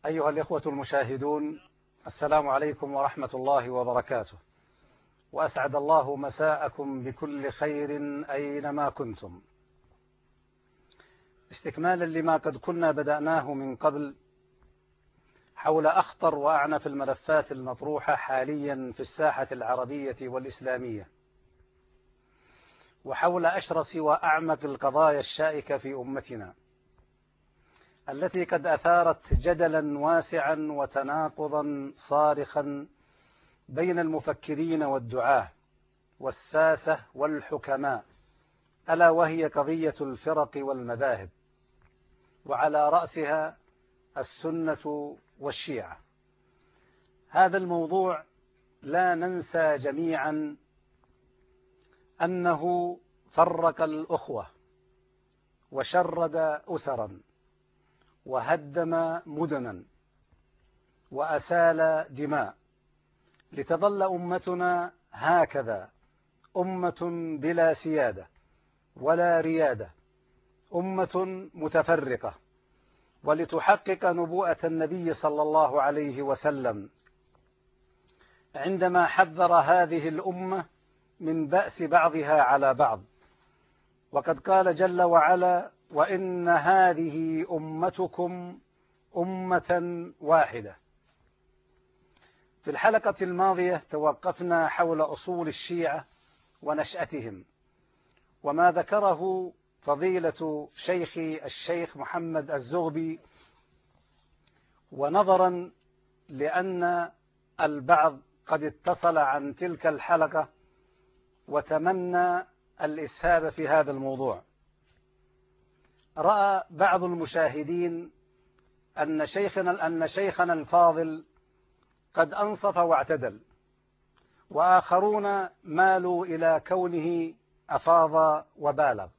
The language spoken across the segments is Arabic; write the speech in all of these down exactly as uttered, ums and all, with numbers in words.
أيها الإخوة المشاهدون، السلام عليكم ورحمة الله وبركاته، وأسعد الله مساءكم بكل خير أينما كنتم. استكمالا لما قد كنا بدأناه من قبل حول أخطر وأعنف الملفات المطروحة حاليا في الساحة العربية والإسلامية، وحول أشرس وأعمق القضايا الشائكة في أمتنا التي قد أثارت جدلا واسعا وتناقضا صارخا بين المفكرين والدعاة والساسة والحكماء، ألا وهي قضية الفرق والمذاهب، وعلى رأسها السنة والشيعة. هذا الموضوع لا ننسى جميعا أنه فرق الأخوة وشرد أسرا وهدم مدنا وأسال دماء، لتظل أمتنا هكذا أمة بلا سيادة ولا ريادة، أمة متفرقة، ولتحقق نبوءة النبي صلى الله عليه وسلم عندما حذر هذه الأمة من بأس بعضها على بعض. وقد قال جل وعلا: وإن هذه أمتكم أمة واحدة. في الحلقة الماضية توقفنا حول أصول الشيعة ونشأتهم، وما ذكره فضيلة شيخي الشيخ محمد الزغبي، ونظرا لأن البعض قد اتصل عن تلك الحلقة وتمنى الإسهاب في هذا الموضوع، رأى بعض المشاهدين أن شيخنا, أن شيخنا الفاضل قد أنصف واعتدل، وآخرون مالوا إلى كونه أفاض وبالغ.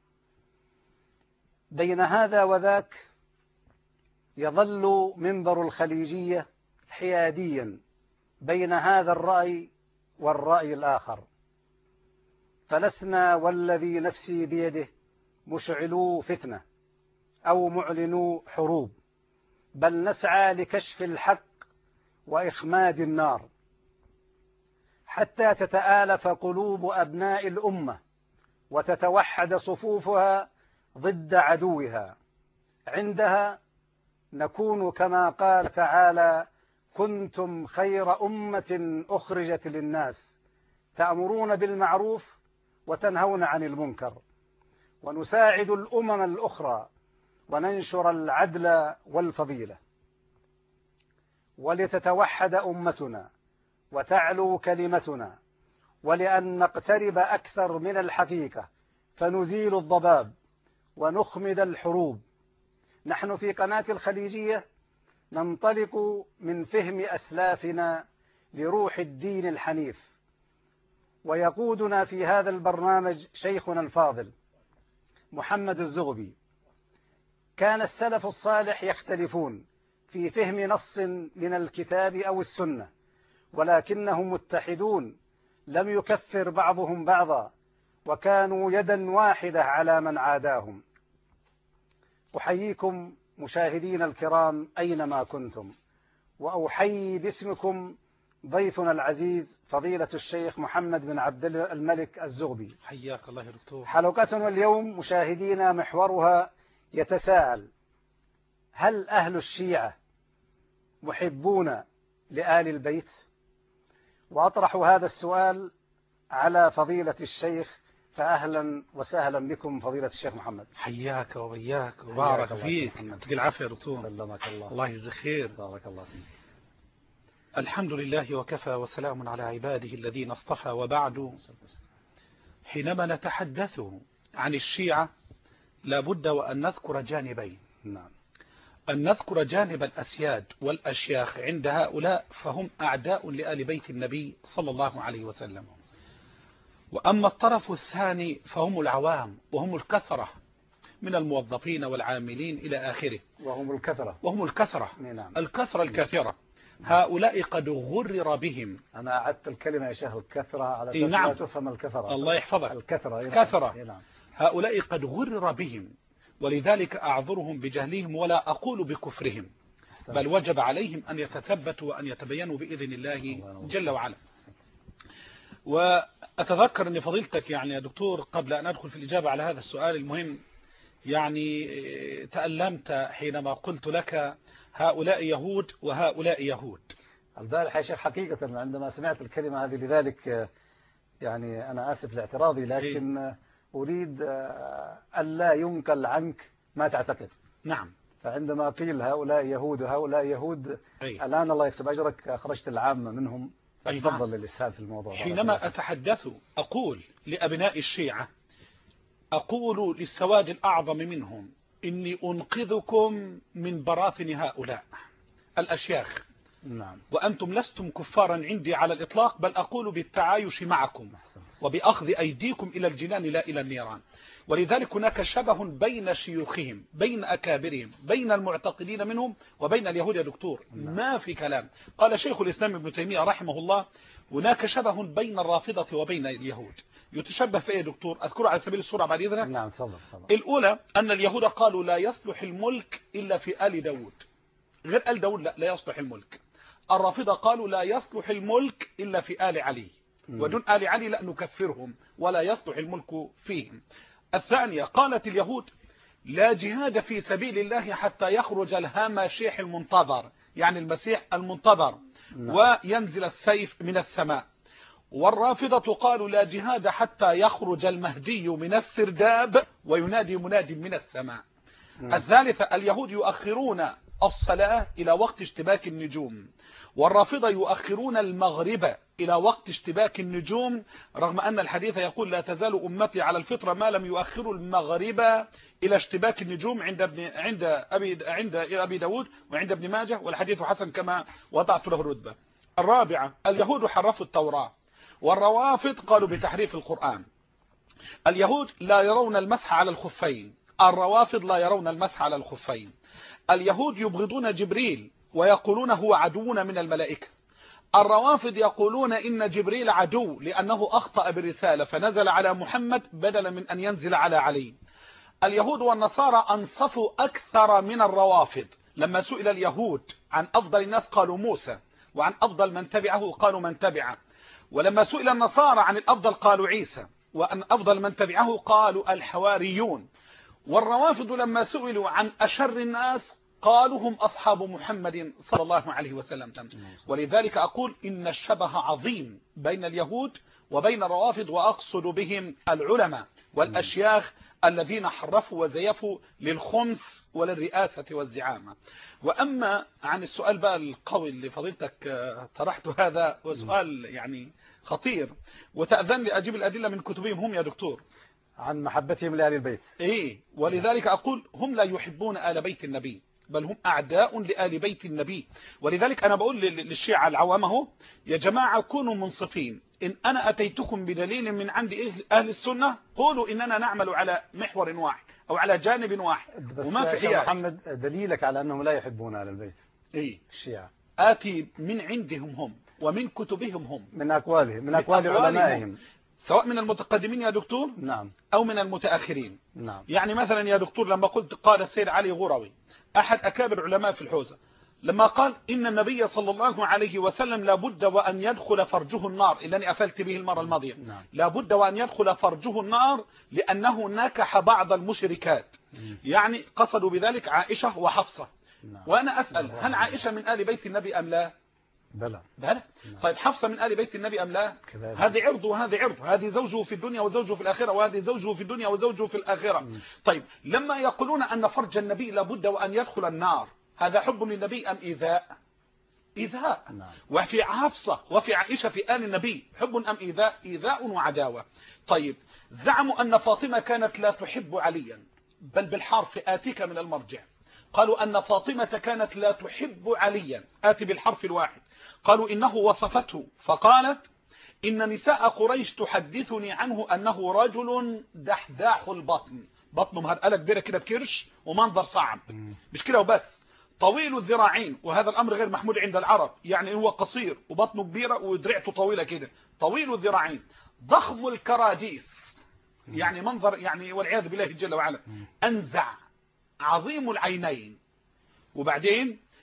بين هذا وذاك يظل منبر الخليجية حياديا بين هذا الرأي والرأي الآخر، فلسنا والذي نفسي بيده مشعلو فتنة أو معلنو حروب، بل نسعى لكشف الحق وإخماد النار حتى تتآلف قلوب أبناء الأمة وتتوحد صفوفها ضد عدوها. عندها نكون كما قال تعالى: كنتم خير أمة أخرجت للناس تأمرون بالمعروف وتنهون عن المنكر، ونساعد الأمم الأخرى وننشر العدل والفضيلة. ولتتوحد أمتنا وتعلو كلمتنا، ولأن نقترب أكثر من الحقيقة فنزيل الضباب ونخمد الحروب. نحن في قناة الخليجية ننطلق من فهم أسلافنا لروح الدين الحنيف، ويقودنا في هذا البرنامج شيخنا الفاضل محمد الزغبي. كان السلف الصالح يختلفون في فهم نص من الكتاب أو السنة، ولكنهم متحدون، لم يكفر بعضهم بعضا، وكانوا يدا واحدة على من عاداهم. أحييكم مشاهدين الكرام أينما كنتم، وأحيي باسمكم ضيفنا العزيز فضيلة الشيخ محمد بن عبد الملك الزغبي. حياك الله يا دكتور. حلقتنا اليوم مشاهدينا محورها يتساءل: هل أهل الشيعة محبون لآل البيت؟ وأطرح هذا السؤال على فضيلة الشيخ، فأهلا وسهلا بكم فضيلة الشيخ محمد. حياك وبياك وبارك فيك، يعطيك العافية يا دكتور. سلمك الله. الله يجزيك خير. بارك الله فيك. الحمد لله وكفى وسلام على عباده الذين اصطفى، وبعد. حينما نتحدث عن الشيعة لابد وأن نذكر جانبين. نعم. أن نذكر جانب الأسياد والأشياخ عند هؤلاء، فهم أعداء لآل بيت النبي صلى الله عليه وسلم. وأما الطرف الثاني فهم العوام، وهم الكثرة من الموظفين والعاملين إلى آخره، وهم الكثرة وهم الكثرة نعم. الكثرة الكثيرة. هؤلاء قد غرر بهم. أنا أعدت الكلمة يا شيخ الكثرة على أساس نعم. لا تفهم الكثرة. الله يحفظك. الكثرة كثرة. نعم. هؤلاء قد غرر بهم، ولذلك أعذرهم بجهلهم ولا أقول بكفرهم، بل وجب عليهم أن يتثبتوا وأن يتبينوا بإذن الله جل وعلا. وأتذكر أن فضيلتك يعني يا دكتور قبل أن أدخل في الإجابة على هذا السؤال المهم يعني تألمت حينما قلت لك هؤلاء يهود وهؤلاء يهود. البارح يا شيخ حقيقة عندما سمعت الكلمة هذه لذلك يعني أنا آسف لاعتراضي، لكن أريد ألا ينقل عنك ما تعتقد. نعم. فعندما قيل هؤلاء يهود وهؤلاء يهود أي. الآن الله يكتب أجرك أخرجت العامة منهم. تفضل للإسهال في الموضوع. حينما أتحدث أقول لأبناء الشيعة، أقول للسواد الأعظم منهم إني أنقذكم من براثن هؤلاء الأشياخ. نعم. وأنتم لستم كفارا عندي على الإطلاق، بل أقول بالتعايش معكم وبأخذ أيديكم إلى الجنان لا إلى النيران. ولذلك هناك شبه بين شيوخهم، بين أكابرهم، بين المعتقدين منهم وبين اليهود يا دكتور. نعم. ما في كلام. قال شيخ الإسلام ابن تيمية رحمه الله هناك شبه بين الرافضة وبين اليهود. يتشبه في ايه يا دكتور؟ أذكره على سبيل السرعة بعد إذنك. نعم تفضل. الأولى أن اليهود قالوا لا يصلح الملك إلا في آل داود، غير آل داود لا, لا يصلح الملك. الرافضة قالوا لا يصلح الملك إلا في آل علي، ودون آل علي لا نكفرهم ولا يصلح الملك فيهم. الثانية قالت اليهود لا جهاد في سبيل الله حتى يخرج الهمشيح المنتظر، يعني المسيح المنتظر، وينزل السيف من السماء. والرافضة قالوا لا جهاد حتى يخرج المهدي من السرداب وينادي مناد من السماء. الثالثة اليهود يؤخرون الصلاة إلى وقت اشتباك النجوم، والرافضة يؤخرون المغرب إلى وقت اشتباك النجوم، رغم أن الحديث يقول لا تزال أمتي على الفطرة ما لم يؤخروا المغرب إلى اشتباك النجوم عند ابن عند أبي عند أبي داود وعند ابن ماجه، والحديث حسن كما وضعت له الرتبة. الرابعة اليهود حرفوا التوراة، والروافض قالوا بتحريف القرآن. اليهود لا يرون المسح على الخفين، الروافض لا يرون المسح على الخفين. اليهود يبغضون جبريل ويقولون هو عدونا من الملائكة. الروافض يقولون إن جبريل عدو لأنه أخطأ بالرسالة فنزل على محمد بدلا من أن ينزل على علي. اليهود والنصارى أنصفوا أكثر من الروافض. لما سئل اليهود عن أفضل الناس قالوا موسى، وعن أفضل من تبعه قالوا من تبعه. ولما سئل النصارى عن الأفضل قالوا عيسى، وأن أفضل من تبعه قالوا الحواريون. والروافض لما سئلوا عن أشر الناس قالوا هم أصحاب محمد صلى الله عليه وسلم. ولذلك أقول إن الشبه عظيم بين اليهود وبين الروافض، وأقصد بهم العلماء والأشياخ الذين حرفوا وزيفوا للخمس وللرئاسة والزعامة. وأما عن السؤال بقى القوي اللي فضيلتك طرحته، هذا وسؤال يعني خطير، وتأذن لي أجيب الأدلة من كتبهم هم يا دكتور عن محبتهم لآل البيت. إيه، ولذلك أقول هم لا يحبون آل بيت النبي، بل هم أعداء لآل بيت النبي. ولذلك أنا بقول للشيعة العوام اهو يا جماعة كونوا منصفين. إن أنا أتيتكم بدليل من عند أهل السنة قولوا إننا نعمل على محور واحد أو على جانب واحد، وما في حياة. محمد دليلك على أنهم لا يحبون آل البيت إيه الشيعة آتي من عندهم هم ومن كتبهم هم، من أقوالهم، من أقوال علمائهم، سواء من المتقدمين يا دكتور نعم أو من المتأخرين. نعم. يعني مثلا يا دكتور لما قلت قال السيد علي غروي أحد أكابر علماء في الحوزة، لما قال إن النبي صلى الله عليه وسلم لابد وأن يدخل فرجه النار، إنني أفلت به المرة الماضية، نعم. لابد وأن يدخل فرجه النار لأنه نكح بعض المشركات. مم. يعني قصدوا بذلك عائشة وحفصة. نعم. وأنا أسأل هل عائشة من آل بيت النبي أم لا؟ بلى بلى. طيب حفصة من آل بيت النبي أم لا؟ هذه عرض وهذه عرض، هذه زوجه في الدنيا وزوجه في الآخرة، وهذه زوجه في الدنيا وزوجه في الآخرة. م. طيب لما يقولون أن فرج النبي لابد وأن يدخل النار، هذا حب للنبي أم إيذاء؟ إيذاء. نعم. وفي حفصة وفي عائشة في آل النبي حب أم إيذاء؟ إيذاء وعداوة. طيب زعموا أن فاطمة كانت لا تحب عليا، بل بالحرف آتيك من المرجع. قالوا أن فاطمة كانت لا تحب عليا، آتي بالحرف الواحد. قالوا إنه وصفته فقالت إن نساء قريش تحدثني عنه أنه رجل دحداح البطن، بطنه مهرقلة كبيرة كده بكرش ومنظر صعب، مش كده وبس، طويل الذراعين، وهذا الأمر غير محمود عند العرب، يعني هو قصير وبطنه كبيرة ودرعته طويلة كده، طويل الذراعين، ضخم الكراديس، يعني منظر يعني والعياذ بالله جل وعلا، أنزع، عظيم العينين، وبعدين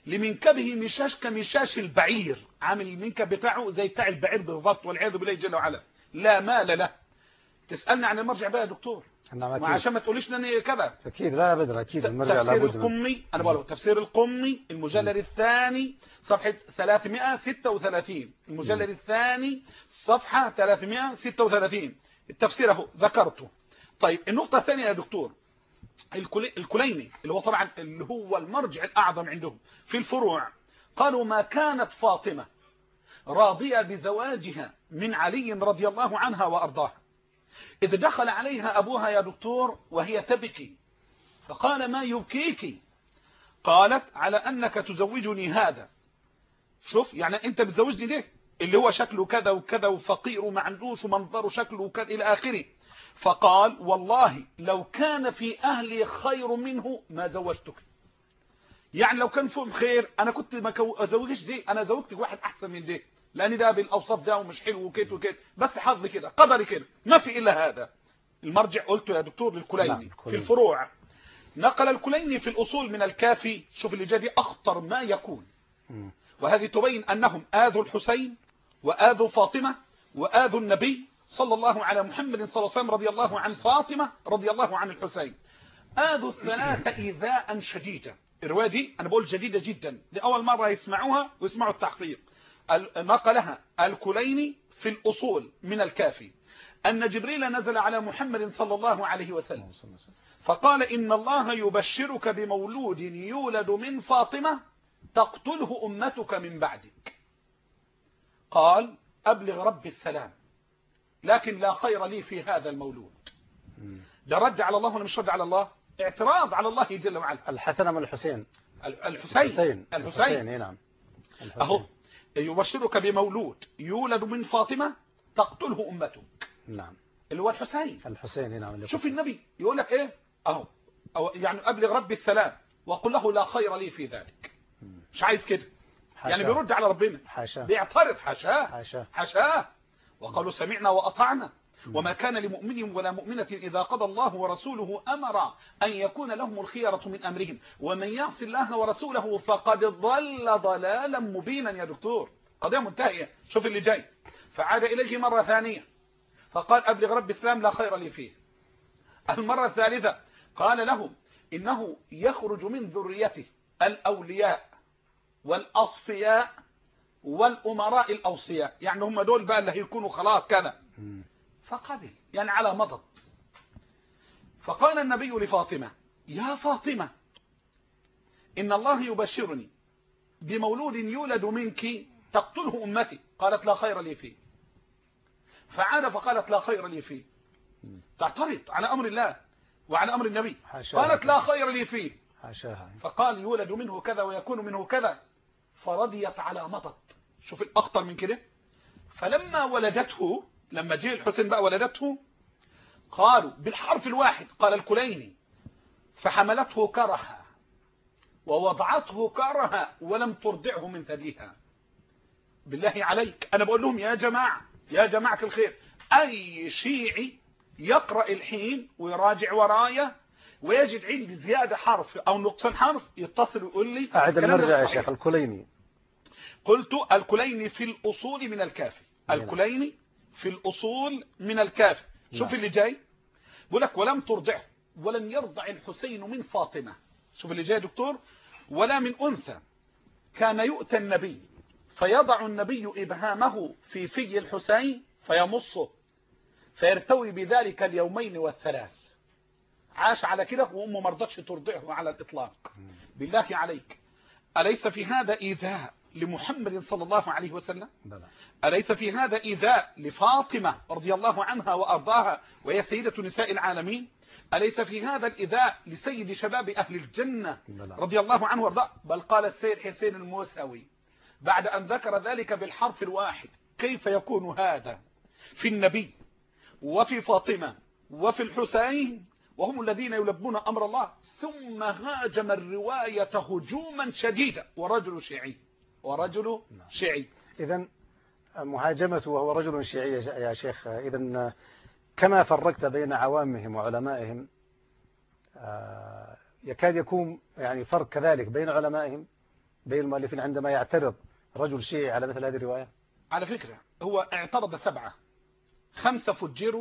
لمنكبه مشاش كمشاش البعير، عامل المنكب بتاعه زي بتاع البعير بالضبط، والعياذ بالله جل وعلا، لا مال له. تسألني عن المرجع بقى يا دكتور، نعم ما عشان ما تقوليش انني كذا. اكيد لا ابدا، اكيد المرجع تفسير لابد القمي، انا بقول تفسير القمي المجلد الثاني صفحه ثلاثمائة وستة وثلاثين، المجلد الثاني صفحه ثلاثمائة وستة وثلاثين، التفسير اهو ذكرته. طيب النقطه الثانيه يا دكتور، الكليني اللي هو طبعا اللي هو المرجع الاعظم عندهم في الفروع، قالوا ما كانت فاطمه راضيه بزواجها من علي رضي الله عنها وارضاها، إذ دخل عليها أبوها يا دكتور وهي تبكي، فقال ما يبكيك؟ قالت على أنك تزوجني هذا. شوف يعني أنت بتزوجني ليه؟ اللي هو شكله كذا وكذا وفقير وما عندوش ومنظره شكله كذا إلى آخره. فقال والله لو كان في أهلي خير منه ما زوجتك. يعني لو كان فيهم خير أنا كنت ما أزوجش دي، أنا زوجتك واحد أحسن من دي، لأن ده بالأوصاف ده ومش حلو وكيت وكيت، بس حظي كده قدري كده، ما في إلا هذا. المرجع قلته يا دكتور للكليني. نعم. في الفروع نقل الكليني في الأصول من الكافي، شوف اللي جاي أخطر ما يكون، وهذه تبين أنهم آذوا الحسين وآذوا فاطمة وآذوا النبي صلى الله على محمد صلى الله عليه وسلم، رضي الله عن فاطمة رضي الله عن الحسين، آذوا الثلاثة إيذاء شديدا. الرواية دي أنا بقول جديدة جدا، لأول مرة يسمعوها ويسمعوا التحقيق. نقلها الكليني في الأصول من الكافي أن جبريل نزل على محمد صلى الله عليه وسلم فقال إن الله يبشرك بمولود يولد من فاطمة تقتله أمتك من بعدك. قال أبلغ ربي السلام لكن لا خير لي في هذا المولود. ده رد على الله ولا مش رد على الله؟ اعتراض على الله جل وعلا. الحسن من الحسين الحسين الحسين, الحسين. نعم. أهو يبشرك بمولود يولد من فاطمة تقتله أمتك. نعم. اللي هو الحسين الحسين نعم. شوف النبي يقول لك ايه اهو، أو يعني أبلغ ربي السلام وقل له لا خير لي في ذلك. مش عايز كده، يعني بيرد على ربنا، حاشاه بيعترض، حاشاه حاشاه حاشاه. وقالوا سمعنا وأطعنا وما كان لمؤمن ولا مؤمنة إذا قضى الله ورسوله أمرا أن يكون لهم الخيرة من أمرهم ومن يعص الله ورسوله فقد ضل ضلالا مبينا. يا دكتور قضية منتهية. شوف اللي جاي، فعاد إليه مرة ثانية فقال أبلغ رب السلام لا خير لي فيه. المرة الثالثة قال لهم إنه يخرج من ذريته الأولياء والأصفياء والأمراء الأوصياء، يعني هم دول بقى اللي هيكونوا خلاص كذا. فقبل يعني على مضض. فقال النبي لفاطمة يا فاطمة إن الله يبشرني بمولود يولد منك تقتله أمتي. قالت لا خير لي فيه. فعاد فقالت لا خير لي فيه، تعترض على أمر الله وعلى أمر النبي. قالت لا خير لي فيه. فقال يولد منه كذا ويكون منه كذا، فرضيت على مضض. شوف الأخطر من كده. فلما ولدته، لما جاء الحسين بقى ولدته، قالوا بالحرف الواحد، قال الكليني فحملته كرها ووضعته كرها ولم ترضعه من ثديها. بالله عليك أنا بقول لهم يا جماعة يا جماعة الخير، أي شيعي يقرأ الحين ويراجع ورايا ويجد عندي زيادة حرف أو نقصان حرف يتصل ويقول لي. أعد المرجع يا شيخ. الكليني قلت الكليني في الأصول من الكافي. الكليني في الأصول من الكافي. شوف اللي جاي بقول لك ولم ترضعه ولم يرضع الحسين من فاطمة. شوف اللي جاي دكتور، ولا من أنثى. كان يؤتى النبي فيضع النبي إبهامه في في الحسين فيمصه فيرتوي بذلك اليومين والثلاث. عاش على كده وأمه ما رضتش ترضعه على الإطلاق. بالله عليك أليس في هذا إيذاء لمحمد صلى الله عليه وسلم؟ أليس في هذا إيذاء لفاطمة رضي الله عنها وأرضاها وهي سيدة نساء العالمين؟ أليس في هذا الإيذاء لسيد شباب أهل الجنة رضي الله عنه وأرضاه؟ بل قال السيد حسين الموسوي بعد أن ذكر ذلك بالحرف الواحد كيف يكون هذا في النبي وفي فاطمة وفي الحسين وهم الذين يلبون أمر الله، ثم هاجم الرواية هجوما شديدا ورجل شيعي ورجل شيعي. إذن مهاجمته وهو رجل شيعي يا شيخ، إذن كما فرقت بين عوامهم وعلمائهم يكاد يكون يعني فرق كذلك بين علمائهم بين المؤلفين عندما يعترض رجل شيعي على مثل هذه الرواية؟ على فكرة هو اعترض سبعة، خمسة فجروا،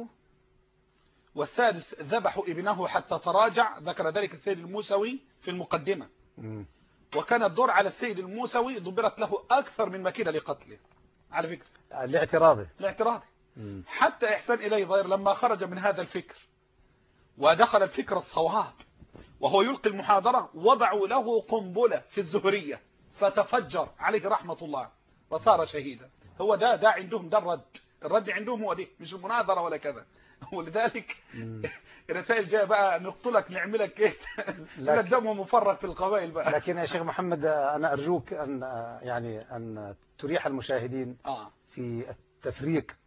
والسادس ذبحوا ابنه حتى تراجع، ذكر ذلك السيد الموسوي في المقدمة. م. وكان الدور على السيد الموسوي ضبرت له أكثر من مكيدة لقتله على فكرة، لاعتراضه لاعتراضه. حتى إحسان إليه ضير لما خرج من هذا الفكر ودخل الفكر الصواب وهو يلقي المحاضرة، وضعوا له قنبلة في الزهرية فتفجر عليه رحمة الله وصار شهيدا. هو ده ده عندهم ده الرد، الرد عندهم هو دي، مش المناظرة ولا كذا. ولذلك الرسائل جايه بقى نقتلك نعملك كيف الدم مفرغ في القبائل بقى. لكن يا شيخ محمد أنا أرجوك أن يعني أن تريح المشاهدين آه. في التفريق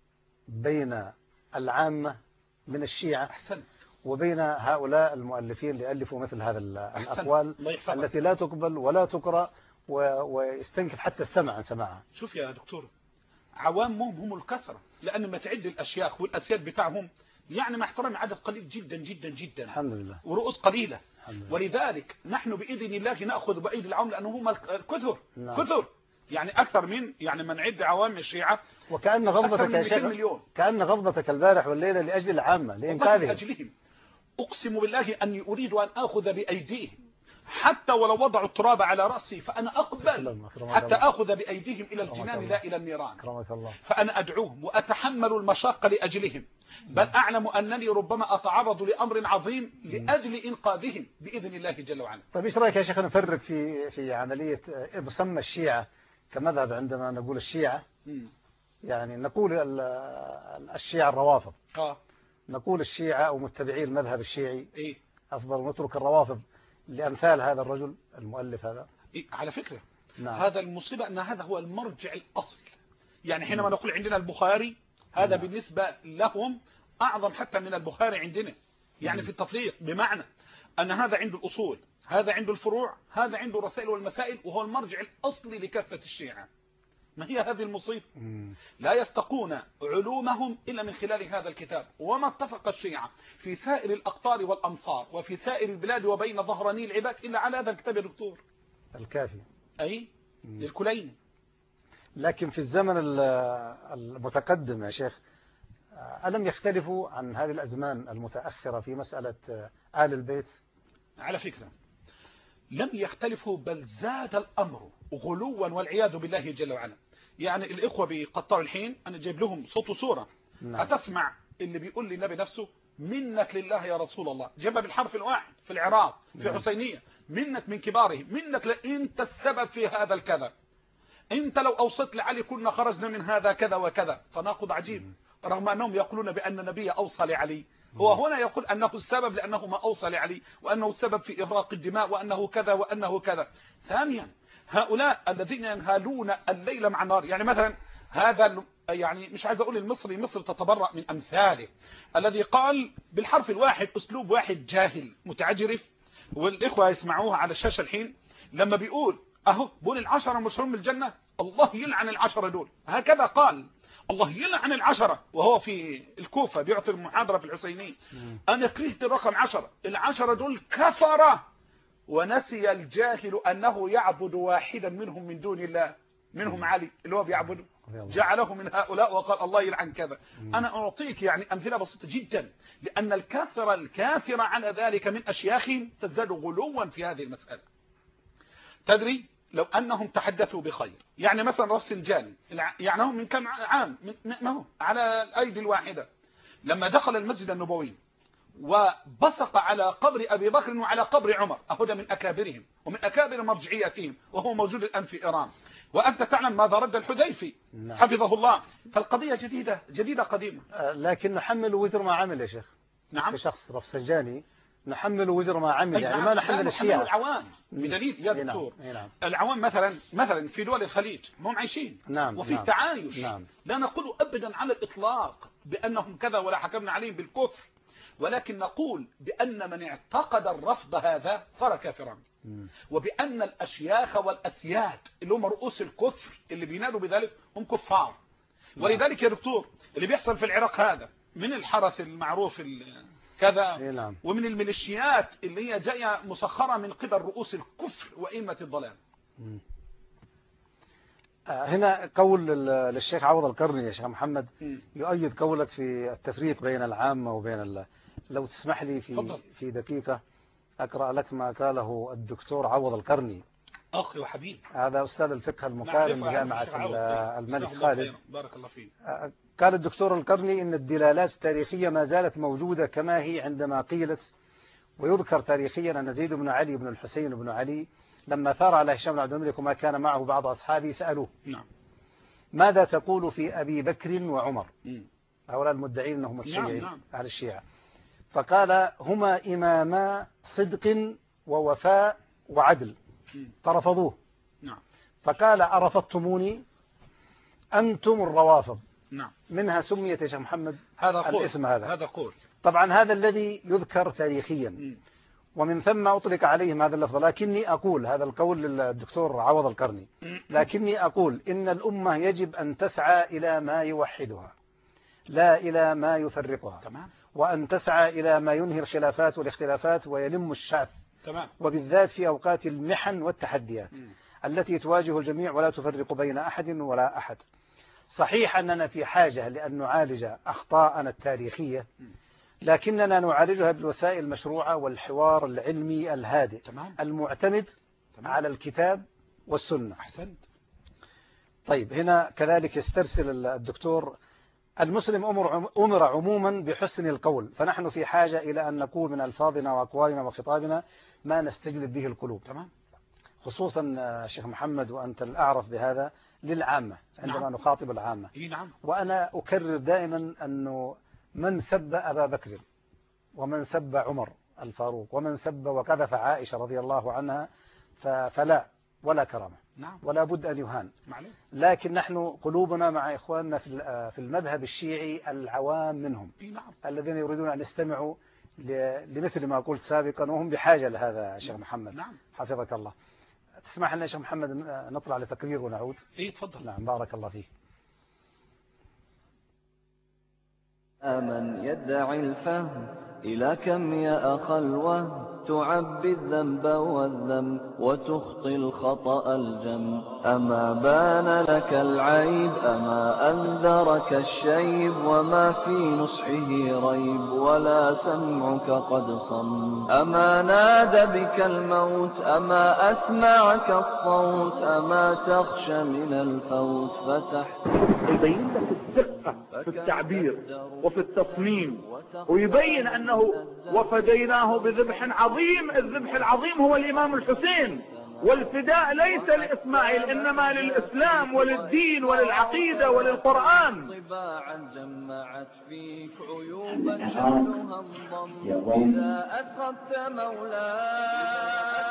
بين العامة من الشيعة أحسنت. وبين هؤلاء المؤلفين اللي ألفوا مثل هذا الأقوال التي لا تقبل ولا تقرأ ويستنكف حتى السمع عن سماعها. شوف يا دكتور، عوامهم هم الكثرة، لأن ما تعد الأشياخ والأسياد بتاعهم يعني مع احترام عدد قليل جدا جدا جدا الحمد لله، ورؤوس قليلة. ولذلك نحن بإذن الله نأخذ بأيدي العوام لأنه هم الكثر. نعم. كثر يعني أكثر من يعني من عد عوام الشيعة. وكأن غضبتك يا شيخ، كأن غضبتك البارح والليلة لأجل العامة لإنكارهم. لأجلهم أقسم بالله أني أريد أن أخذ بأيديهم حتى ولو وضعوا التراب على رأسي فأنا أقبل حتى أخذ بأيديهم إلى الجنان لا إلى النيران. فأنا أدعوهم وأتحمل المشاق لأجلهم، بل أعلم أنني ربما أتعرض لأمر عظيم لأجل إنقاذهم بإذن الله جل وعلا. طيب إيش رأيك يا شيخ نفرق في في عملية مسمى الشيعة كمذهب؟ عندما نقول الشيعة يعني نقول الشيعة الروافض، آه. نقول الشيعة أو متبعي المذهب الشيعي إيه؟ أفضل نترك الروافض لأمثال هذا الرجل المؤلف هذا. إيه؟ على فكرة نعم. هذا المصيبة أن هذا هو المرجع الأصل. يعني حينما نقول عندنا البخاري هذا نعم. بالنسبة لهم أعظم حتى من البخاري عندنا، يعني مم. في التفريق، بمعنى أن هذا عنده الأصول، هذا عنده الفروع، هذا عنده الرسائل والمسائل، وهو المرجع الأصلي لكافة الشيعة. ما هي هذه المصيبة؟ لا يستقون علومهم إلا من خلال هذا الكتاب. وما اتفق الشيعة في سائر الأقطار والأمصار وفي سائر البلاد وبين ظهراني العباد إلا على هذا الكتاب يا دكتور الكافي، أي للكلين. لكن في الزمن المتقدم يا شيخ ألم يختلفوا عن هذه الأزمان المتأخرة في مسألة آل البيت؟ على فكرة لم يختلفوا، بل زاد الأمر غلوا والعياذ بالله جل وعلا. يعني الإخوة بقطار الحين أنا جايب لهم صوت وصورة. نعم. هتسمع اللي بيقول للنبي نفسه منك لله يا رسول الله، جابها بالحرف الواحد في العراق في نعم. حسينية، منك من كبارهم، منك لأنت السبب في هذا الكذا، انت لو اوصيت لعلي كنا خرجنا من هذا كذا وكذا. تناقض عجيب، رغم انهم يقولون بان النبي اوصى لعلي، هو هنا يقول انه السبب لانه ما اوصى لعلي، وانه السبب في اغراق الدماء، وانه كذا وانه كذا. ثانيا هؤلاء الذين ينهالون الليل مع النهار، يعني مثلا هذا يعني مش عايز اقول المصري، مصر تتبرأ من امثاله، الذي قال بالحرف الواحد اسلوب واحد جاهل متعجرف، والاخوه يسمعوها على الشاشه الحين لما بيقول اهو بقول العشرة مشهورين بالجنة، الله يلعن العشرة دول، هكذا قال الله يلعن العشرة، وهو في الكوفة بيعطي المحاضرة في الحسينية. أنا كرهت الرقم عشرة، العشرة دول كفرة. ونسي الجاهل أنه يعبد واحدا منهم من دون الله، منهم علي اللي هو بيعبده، جعله من هؤلاء وقال الله يلعن كذا. أنا أعطيك يعني أمثلة بسيطة جدا، لأن الكثرة الكافرة على ذلك من أشياخهم تزداد غلوا في هذه المسألة. تدري لو أنهم تحدثوا بخير، يعني مثلا رفسنجاني يعني هم من كم عام ما هو على الأيدي الواحدة، لما دخل المسجد النبوي وبصق على قبر أبي بكر وعلى قبر عمر، أهدى من أكابرهم ومن أكابر مرجعياتهم، وهو موجود الآن في إيران. وأنت تعلم ماذا رد الحذيفي حفظه الله. فالقضية جديدة جديدة قديمة. لكن نحمل وزر ما عمل يا شيخ. نعم. كشخص رفسنجاني نحمل وزر ما عمل، يعني ما نحمل الشيعة. العوام بدليل يا دكتور. نعم. العوام مثلا مثلا في دول الخليج هم عايشين نعم. وفي نعم. تعايش. نعم. لا نقول أبدا على الإطلاق بأنهم كذا ولا حكمنا عليهم بالكفر، ولكن نقول بأن من اعتقد الرفض هذا صار كافرا، وبأن الأشياخ والأسياد اللي هم رؤوس الكفر اللي بينادوا بذلك هم كفار. ولذلك يا دكتور اللي بيحصل في العراق هذا من الحرس المعروف كذا نعم. ومن الميليشيات اللي هي جايه مسخره من قبل رؤوس الكفر وائمه الضلال. هنا قول للشيخ عوض القرني يا شيخ محمد م. يؤيد قولك في التفريق بين العامة وبين ال... لو تسمح لي في فضل. في دقيقة أقرأ لك ما قاله الدكتور عوض القرني، أخي وحبيبي، هذا أستاذ الفقه المقارن بجامعة الملك خالد. بارك الله فيك. قال الدكتور القرني إن الدلالات التاريخية ما زالت موجودة كما هي عندما قيلت، ويذكر تاريخيا أن زيد بن علي بن الحسين بن علي لما ثار على هشام بن عبد الملك وما كان معه بعض أصحابه سألوه نعم. ماذا تقول في أبي بكر وعمر؟ م. هؤلاء المدعين أنهم الشيعة، نعم. أهل الشيعة. فقال هما إماما صدق ووفاء وعدل، م. فرفضوه. نعم. فقال أرفضتموني؟ أنتم الروافض. نعم. منها سميت يا شيخ محمد هذا قول. الاسم هذا هذا قول. طبعا هذا الذي يذكر تاريخيا، م. ومن ثم أطلق عليهم هذا اللفظ. لكني أقول هذا القول للدكتور عوض القرني، لكني أقول إن الأمة يجب أن تسعى إلى ما يوحدها لا إلى ما يفرقها. تمام. وأن تسعى إلى ما ينهي الخلافات والاختلافات ويلم الشعب. تمام. وبالذات في أوقات المحن والتحديات م. التي تواجه الجميع ولا تفرق بين أحد ولا أحد. صحيح أننا في حاجة لأن نعالج أخطاءنا التاريخية، لكننا نعالجها بالوسائل المشروعة والحوار العلمي الهادئ. تمام. المعتمد تمام. على الكتاب والسنة. أحسنت. طيب هنا كذلك يسترسل الدكتور المسلم أمر, أمر عموما بحسن القول، فنحن في حاجة إلى أن نقول من ألفاظنا وأقوالنا وخطابنا ما نستجلب به القلوب. تمام. خصوصا شيخ محمد وأنت الأعرف بهذا للعامة عندما نعم. نخاطب العامة. إيه نعم. وأنا أكرر دائما أنه من سب أبا بكر ومن سب عمر الفاروق ومن سب وقذف عائشة رضي الله عنها فلا ولا كرامة. نعم. ولا بد أن يهان. معلوم. لكن نحن قلوبنا مع إخواننا في المذهب الشيعي العوام منهم. إيه نعم. الذين يريدون أن يستمعوا لمثل ما قلت سابقا، وهم بحاجة لهذا يا شيخ محمد. نعم. حفظك الله. تسمح لنا يا شيخ محمد نطلع لتقرير ونعود؟ إيه تفضل. نعم بارك الله فيك. من يدعي الفهم إلى كم يا أخلوه تعبي الذنب والذم وتخطي الخطأ الجم. أما بان لك العيب أما أنذرك الشيب وما في نصحه ريب ولا سمعك قد صم. أما نادى بك الموت أما أسمعك الصوت أما تخشى من الفوت فتحت. يبين لك الدقة في التعبير وفي التصميم، ويبين أنه وفديناه بذبح عظيم. الذبح العظيم هو الإمام الحسين، والفداء ليس لإسماعيل إنما للإسلام وللدين وللعقيدة وللقرآن. طباعا جمعت فيك عيوبا شأنها انضم. إذا أسخطت مولاي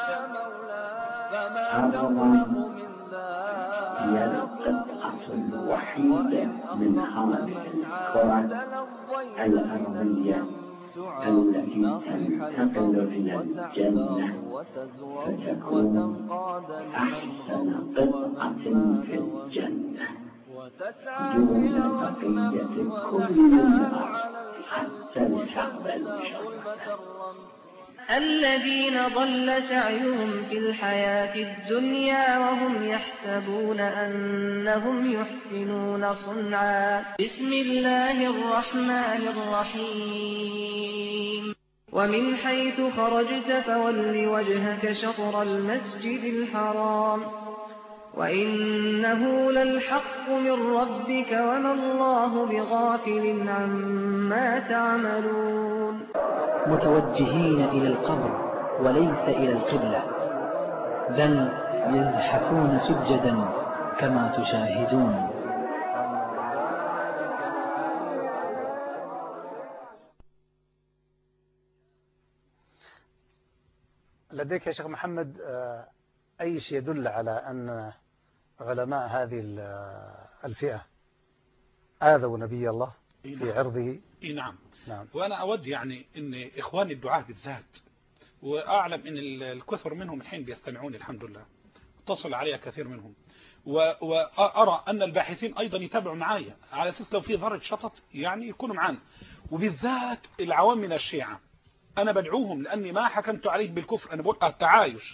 فما تقلق من هي القطعة الوحيدة من خامس الكرة الأرضية التي تنتقل إلى الجنة فتكون أحسن قطعة في الجنة دون بقية كل أحسن حبل. الذين ضل سعيهم في الحياة الدنيا وهم يحسبون أنهم يحسنون صنعا. بسم الله الرحمن الرحيم. ومن حيث خرجت فول وجهك شطر المسجد الحرام وإنه للحق من ربك وما الله بغافل عما تعملون. متوجهين إلى القبر وليس إلى القبلة، بل يزحفون سجدا كما تشاهدون. لديك يا شيخ محمد أي شيء يدل على أن علماء هذه الفئة آذوا نبي الله في عرضه؟ إيه نعم. نعم. وأنا أود يعني أن إخواني الدعاة بالذات، وأعلم أن الكثر منهم الحين بيستمعون الحمد لله، اتصل علي كثير منهم، وأرى أن الباحثين أيضا يتابعوا معايا على أساس لو في ذرة شطط يعني يكونوا معانا، وبالذات العوام من الشيعة. أنا بدعوهم لأني ما حكمت عليه بالكفر، أنا بقول التعايش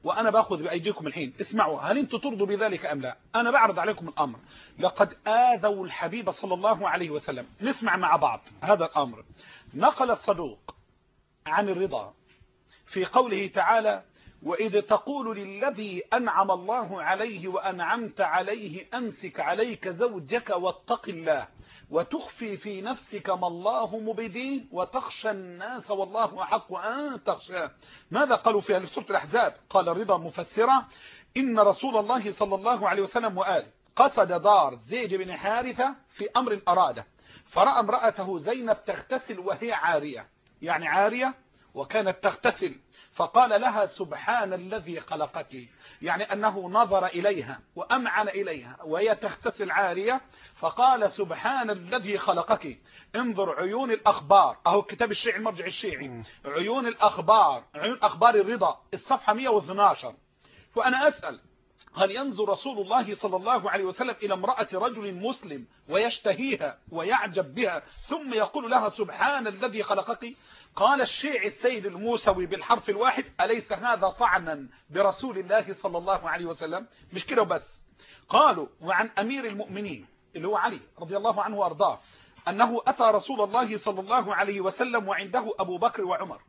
وأنا باخذ بأيديكم الحين. اسمعوا، هل أنتم ترضوا بذلك أم لا؟ أنا بعرض عليكم الأمر. لقد آذوا الحبيب صلى الله عليه وسلم. نسمع مع بعض هذا الأمر. نقل الصدوق عن الرضا في قوله تعالى: وإذ تقول للذي أنعم الله عليه وأنعمت عليه أمسك عليك زوجك واتق الله وتخفي في نفسك ما الله مبديه وتخشى الناس والله أحق أن تخشاه. ماذا قالوا فيها؟ في سورة الأحزاب قال الرضا مفسرة: إن رسول الله صلى الله عليه وسلم وآله قصد دار زيد بن حارثة في أمر أراده، فرأى امرأته زينب تغتسل وهي عارية، يعني عارية وكانت تغتسل، فقال لها: سبحان الذي خلقك، يعني أنه نظر إليها وأمعن إليها وهي تغتسل عارية، فقال: سبحان الذي خلقك. انظر عيون الأخبار، أهو كتاب الشيعي المرجع الشيعي، عيون الأخبار، عيون أخبار الرضا، الصفحة مئة واثني عشر. وأنا أسأل: هل ينظر رسول الله صلى الله عليه وسلم إلى امرأة رجل مسلم ويشتهيها ويعجب بها ثم يقول لها سبحان الذي خلقك؟ قال الشيعي السيد الموسوي بالحرف الواحد: أليس هذا طعنا برسول الله صلى الله عليه وسلم؟ مش كده وبس، قالوا وعن أمير المؤمنين اللي هو علي رضي الله عنه وأرضاه أنه أتى رسول الله صلى الله عليه وسلم وعنده أبو بكر وعمر،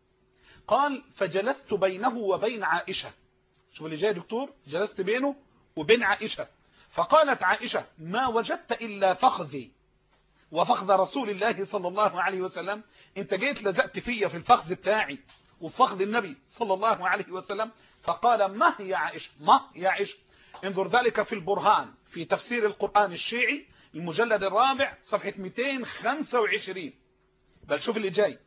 قال: فجلست بينه وبين عائشة. شوف اللي جاي دكتور، جلست بينه وبين عائشة، فقالت عائشة: ما وجدت إلا فخذي وفخذ رسول الله صلى الله عليه وسلم. انت جيت لزقت فيا في الفخذ بتاعي وفخذ النبي صلى الله عليه وسلم. فقال: ما هي عائشة؟ ما يا عائشة؟ انظر ذلك في البرهان في تفسير القرآن الشيعي المجلد الرابع صفحة مئتين وخمسة وعشرين. بل شوف اللي جاي.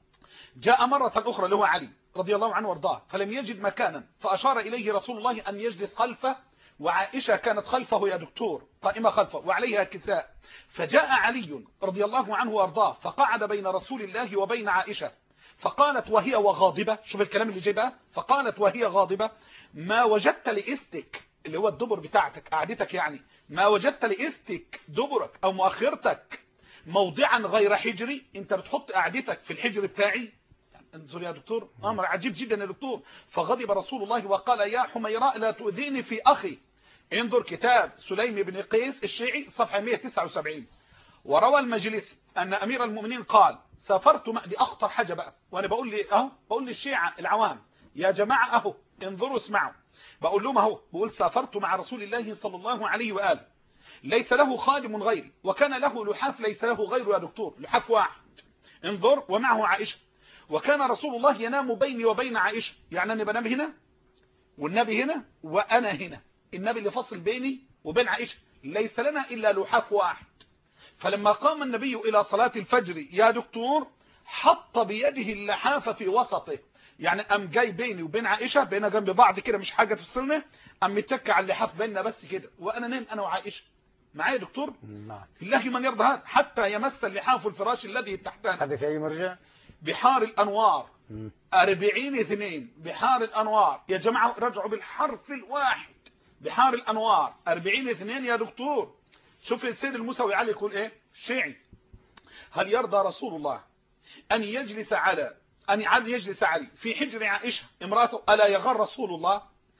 جاء مرة أخرى له علي رضي الله عنه وارضاه فلم يجد مكانا، فأشار إليه رسول الله أن يجلس خلفه، وعائشة كانت خلفه يا دكتور قائمة خلفه وعليها كساء. فجاء علي رضي الله عنه وارضاه فقعد بين رسول الله وبين عائشة، فقالت وهي وغاضبة، شوف الكلام اللي جاي بقى، فقالت وهي غاضبة: ما وجدت لإستك، اللي هو الدبر بتاعتك قعدتك، يعني ما وجدت لإستك دبرك أو مؤخرتك موضعا غير حجري، انت بتحط قعدتك في الحجر بتاعي. انظر يا دكتور، امر عجيب جدا يا دكتور. فغضب رسول الله وقال: يا حميراء لا تؤذيني في اخي. انظر كتاب سليم بن قيس الشيعي صفحة مئة وتسعة وسبعين. وروى المجلس ان امير المؤمنين قال: سافرت مع، دي اخطر حاجه بقى، وانا بقول لي اهو، بقول للشيعة العوام يا جماعه اهو انظروا اسمعوا، بقول لهم اهو، بقول: سافرت مع رسول الله صلى الله عليه واله، ليس له خادم غيري، وكان له لحاف ليس له غيره يا دكتور، لحاف واحد. انظر، ومعه عائشة، وكان رسول الله ينام بيني وبين عائشة، يعني أنا بنام هنا والنبي هنا وأنا هنا، النبي اللي فصل بيني وبين عائشة، ليس لنا إلا لحاف واحد. فلما قام النبي إلى صلاة الفجر يا دكتور حط بيده اللحاف في وسطه، يعني أم جاي بيني وبين عائشة بينا جنب بعض كده، مش حاجة تفصلنا، أم متك على اللحاف بيننا بس كده، وأنا نام أنا وعائشة. معايا دكتور؟ نعم. الله من يرضى هذا، حتى يمس اللحاف الفراش الذي تحتنا. هذا في أي مرجع؟ بحار الأنوار أربعين اثنين، بحار الأنوار يا جماعة، رجعوا بالحرف الواحد، بحار الأنوار أربعين اثنين يا دكتور. شوف السيد الموسوي علي يقول إيه شيعي: هل يرضى رسول الله أن يجلس على أن يجلس علي في حجر عائشة امراته؟ ألا يغار رسول الله؟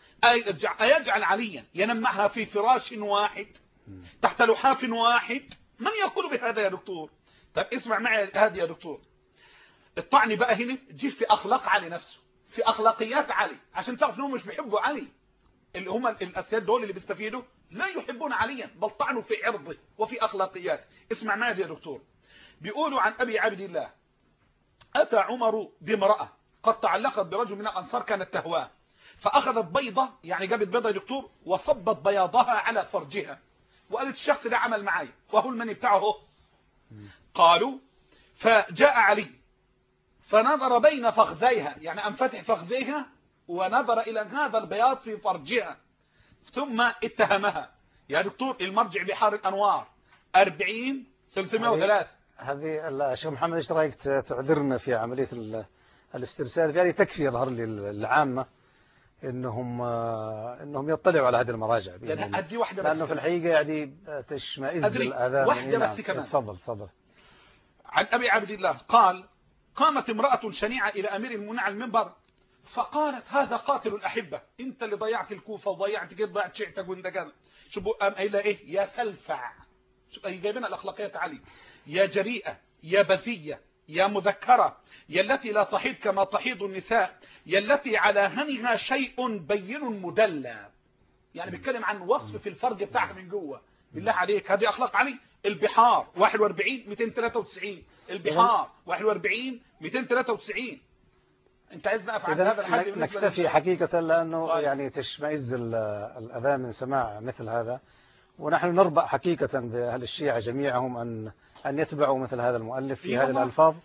أيجعل عليا ينام معها في فراش واحد تحت لحاف واحد؟ من يقول بهذا يا دكتور؟ طب اسمع معي هذه يا دكتور، الطعن بقى هنا جه في أخلاق علي نفسه، في أخلاقيات علي، عشان تعرف انهم مش بيحبوا علي، اللي هم الأسياد دول اللي بيستفيدوا لا يحبون عليا، بل طعنوا في عرضه وفي أخلاقيات. اسمع معي يا دكتور. بيقولوا عن أبي عبد الله: أتى عمر بامرأة قد تعلقت برجل من الأنصار كانت تهواه، فأخذت بيضة، يعني جابت بيضة يا دكتور، وصبت بياضها على فرجها، وقالت الشخص ده عمل معايا وهو المني بتاعه هو. قالوا: فجاء علي فنظر بين فخذيها، يعني أنفتح فخذيها ونظر إلى هذا البياض في فرجها، ثم اتهمها. يا دكتور المرجع بحار الأنوار أربعين ثلاثمائة وثلاثة. هذه الشيخ محمد ايش رايك تعذرنا في عملية الاسترسال؟ يعني تكفي يظهر لي العامة انهم انهم يطلعوا على هذه المراجع، يعني ادي واحده بس، لانه في الحقيقه يعني تشمئز الاذان. واحده بس كمان. تفضل تفضل. عن ابي عبد الله قال: قامت امراه شنيعه الى امير المؤمنين على المنبر فقالت هذا قاتل الأحبة، أنت اللي ضيعت الكوفة وضيعت كده، ضيعت شيعتك وانت كذا. شوفوا قام قايله إيه؟ يا سلفع. شوف أي جايبين الأخلاقيات علي. يا جريئة، يا بذية، يا مذكرة، يا التي لا تحيض كما تحيض النساء، يا التي على هنها شيء بين مدلى. يعني بيتكلم عن وصف في الفرج بتاعها من جوه. بالله عليك هذه أخلاق علي. البحار واحد وأربعين مئتين وثلاثة وتسعين، البحار واحد وأربعين مئتين وثلاثة وتسعين. انت عايز نقف عند هذا الحد؟ نكتفي حقيقة لأنه طيب. يعني تشمئز الأذان من سماع مثل هذا، ونحن نربأ حقيقة بأهل الشيعة جميعهم أن أن يتبعوا مثل هذا المؤلف في هذه الألفاظ.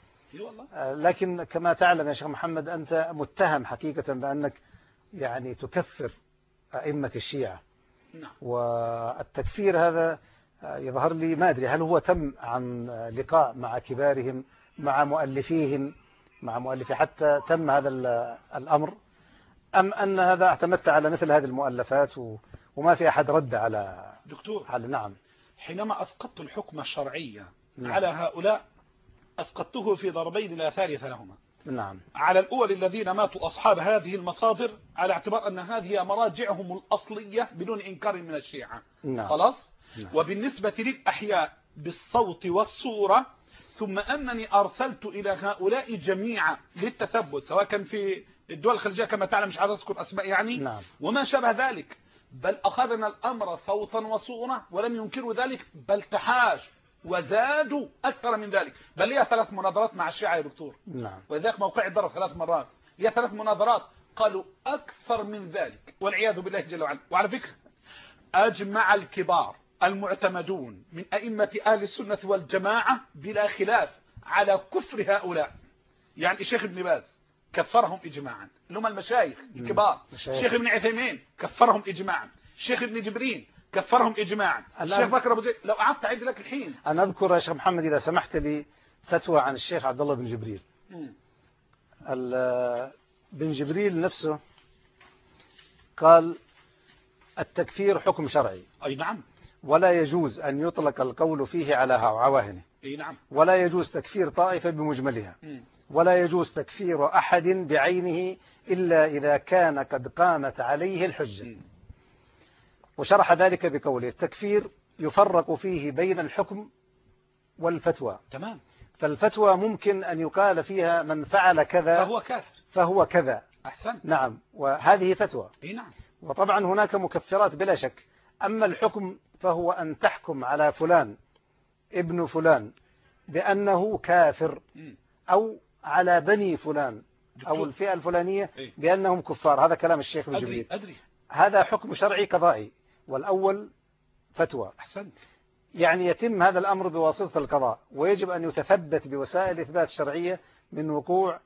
لكن كما تعلم يا شيخ محمد أنت متهم حقيقة بأنك يعني تكفر أئمة الشيعة. نعم. والتكفير هذا يظهر لي ما أدري هل هو تم عن لقاء مع كبارهم، مع مؤلفيهم، مع مؤلفي حتى تم هذا الأمر، أم أن هذا اعتمدت على مثل هذه المؤلفات وما في أحد رد على دكتور على نعم. حينما أسقطت الحكم الشرعي نعم. على هؤلاء أسقطته في ضربين لا ثالث لهما. نعم. على الأول الذين ماتوا أصحاب هذه المصادر على اعتبار أن هذه مراجعهم الأصلية بدون إنكار من الشيعة. نعم. خلاص. نعم. وبالنسبة للأحياء بالصوت والصورة، ثم أنني أرسلت إلى هؤلاء جميعا للتثبت، سواء كان في الدول الخليجية كما تعلم، مش عايز أذكر أسماء يعني. نعم. وما شابه ذلك، بل أخذنا الأمر صوتا وصورة ولم ينكروا ذلك، بل تحاش وزادوا أكثر من ذلك. بل لي ثلاث مناظرات مع الشيعة يا دكتور. نعم. وذاك موقعي ضرب ثلاث مرات، لي ثلاث مناظرات قالوا أكثر من ذلك والعياذ بالله جل وعلا. وعلى فكرة أجمع الكبار المعتمدون من أئمة أهل السنة والجماعة بلا خلاف على كفر هؤلاء. يعني الشيخ ابن باز كفرهم إجماعا، اللي هم المشايخ الكبار. الشيخ ابن عثيمين كفرهم إجماعا، الشيخ ابن جبرين كفرهم إجماعا، الشيخ بكر أبو زيد. لو قعدت أعد لك الحين. أنا أذكر يا شيخ محمد إذا سمحت لي فتوى عن الشيخ عبد الله بن جبريل. بن جبريل نفسه قال التكفير حكم شرعي. أي نعم. ولا يجوز أن يطلق القول فيه على عواهنه. أي نعم. ولا يجوز تكفير طائفة بمجملها. م. ولا يجوز تكفير أحد بعينه إلا إذا كان قد قامت عليه الحجة. م. وشرح ذلك بقوله التكفير يفرق فيه بين الحكم والفتوى. تمام. فالفتوى ممكن أن يقال فيها من فعل كذا فهو كافر فهو كذا. أحسن. نعم، وهذه فتوى. أي نعم. وطبعا هناك مكفرات بلا شك. أما الحكم فهو أن تحكم على فلان ابن فلان بأنه كافر، أو على بني فلان أو الفئة الفلانية بأنهم كفار. هذا كلام الشيخ ابن جبريل. أدري. هذا حكم شرعي قضائي، والأول فتوى. أحسنت. يعني يتم هذا الأمر بواسطة القضاء، ويجب أن يتثبت بوسائل إثبات شرعية من وقوع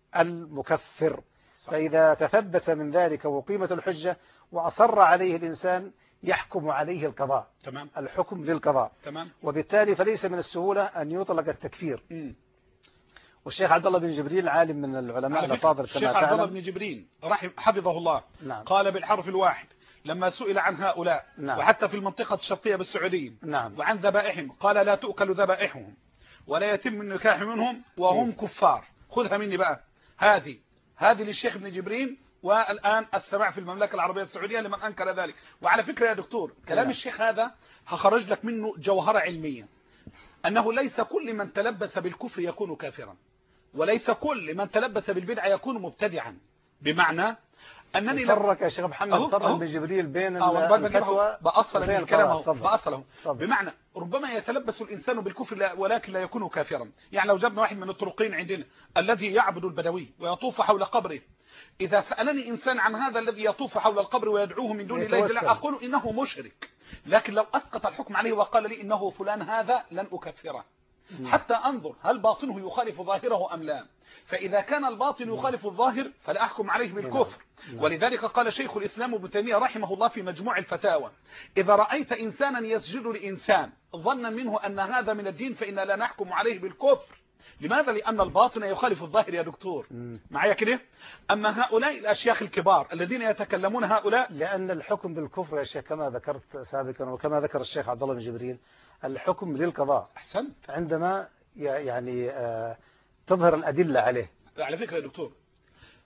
المكفر. صح. فإذا تثبت من ذلك وقيمة الحجة وأصر عليه الإنسان يحكم عليه القضاء. تمام. الحكم للقضاء. تمام. وبالتالي فليس من السهولة أن يطلق التكفير. م. والشيخ عبد الله بن جبريل عالم من العلماء الأفاضل كما تعلم. الشيخ عبد الله بن جبريل رحم حفظه الله. نعم. قال بالحرف الواحد لما سئل عن هؤلاء. نعم. وحتى في المنطقة الشرقية بالسعودية. نعم. وعن ذبائحهم قال لا تؤكل ذبائحهم ولا يتم النكاح منهم وهم كفار. خذها مني بقى هذه هذه للشيخ ابن جبريل. والآن السماع في المملكة العربية السعودية لمن أنكر ذلك. وعلى فكرة يا دكتور كلام نعم. الشيخ هذا هخرج لك منه جوهرة علمية، أنه ليس كل من تلبس بالكفر يكون كافرا، وليس كل من تلبس بالبدعة يكون مبتدعا. بمعنى أنني فرق يا شيخ محمد فرق ابن جبريل بين الفتوى بأصل من الكلام بأصله. بمعنى ربما يتلبس الإنسان بالكفر ولكن لا يكون كافرا. يعني لو جبنا واحد من الطرقين عندنا الذي يعبد البدوي ويطوف حول قبره، إذا سألني إنسان عن هذا الذي يطوف حول القبر ويدعوه من دون الله جل أقول إنه مشرك. لكن لو أسقط الحكم عليه وقال لي إنه فلان هذا لن أكفره حتى أنظر هل باطنه يخالف ظاهره أم لا. فإذا كان الباطن يخالف الظاهر فلا أحكم عليه بالكفر. ولذلك قال شيخ الإسلام ابن تيمية رحمه الله في مجموع الفتاوى إذا رأيت إنسانا يسجد لإنسان ظنا منه أن هذا من الدين فإنا لا نحكم عليه بالكفر. لماذا؟ لأن الباطن يخالف الظاهر يا دكتور. معايا كده؟ أما هؤلاء الأشياخ الكبار الذين يتكلمون هؤلاء، لأن الحكم بالكفر يا شيخ كما ذكرت سابقا وكما ذكر الشيخ عبد الله بن جبريل الحكم للقضاء. أحسنت. عندما يعني تظهر الأدلة عليه. على فكرة يا دكتور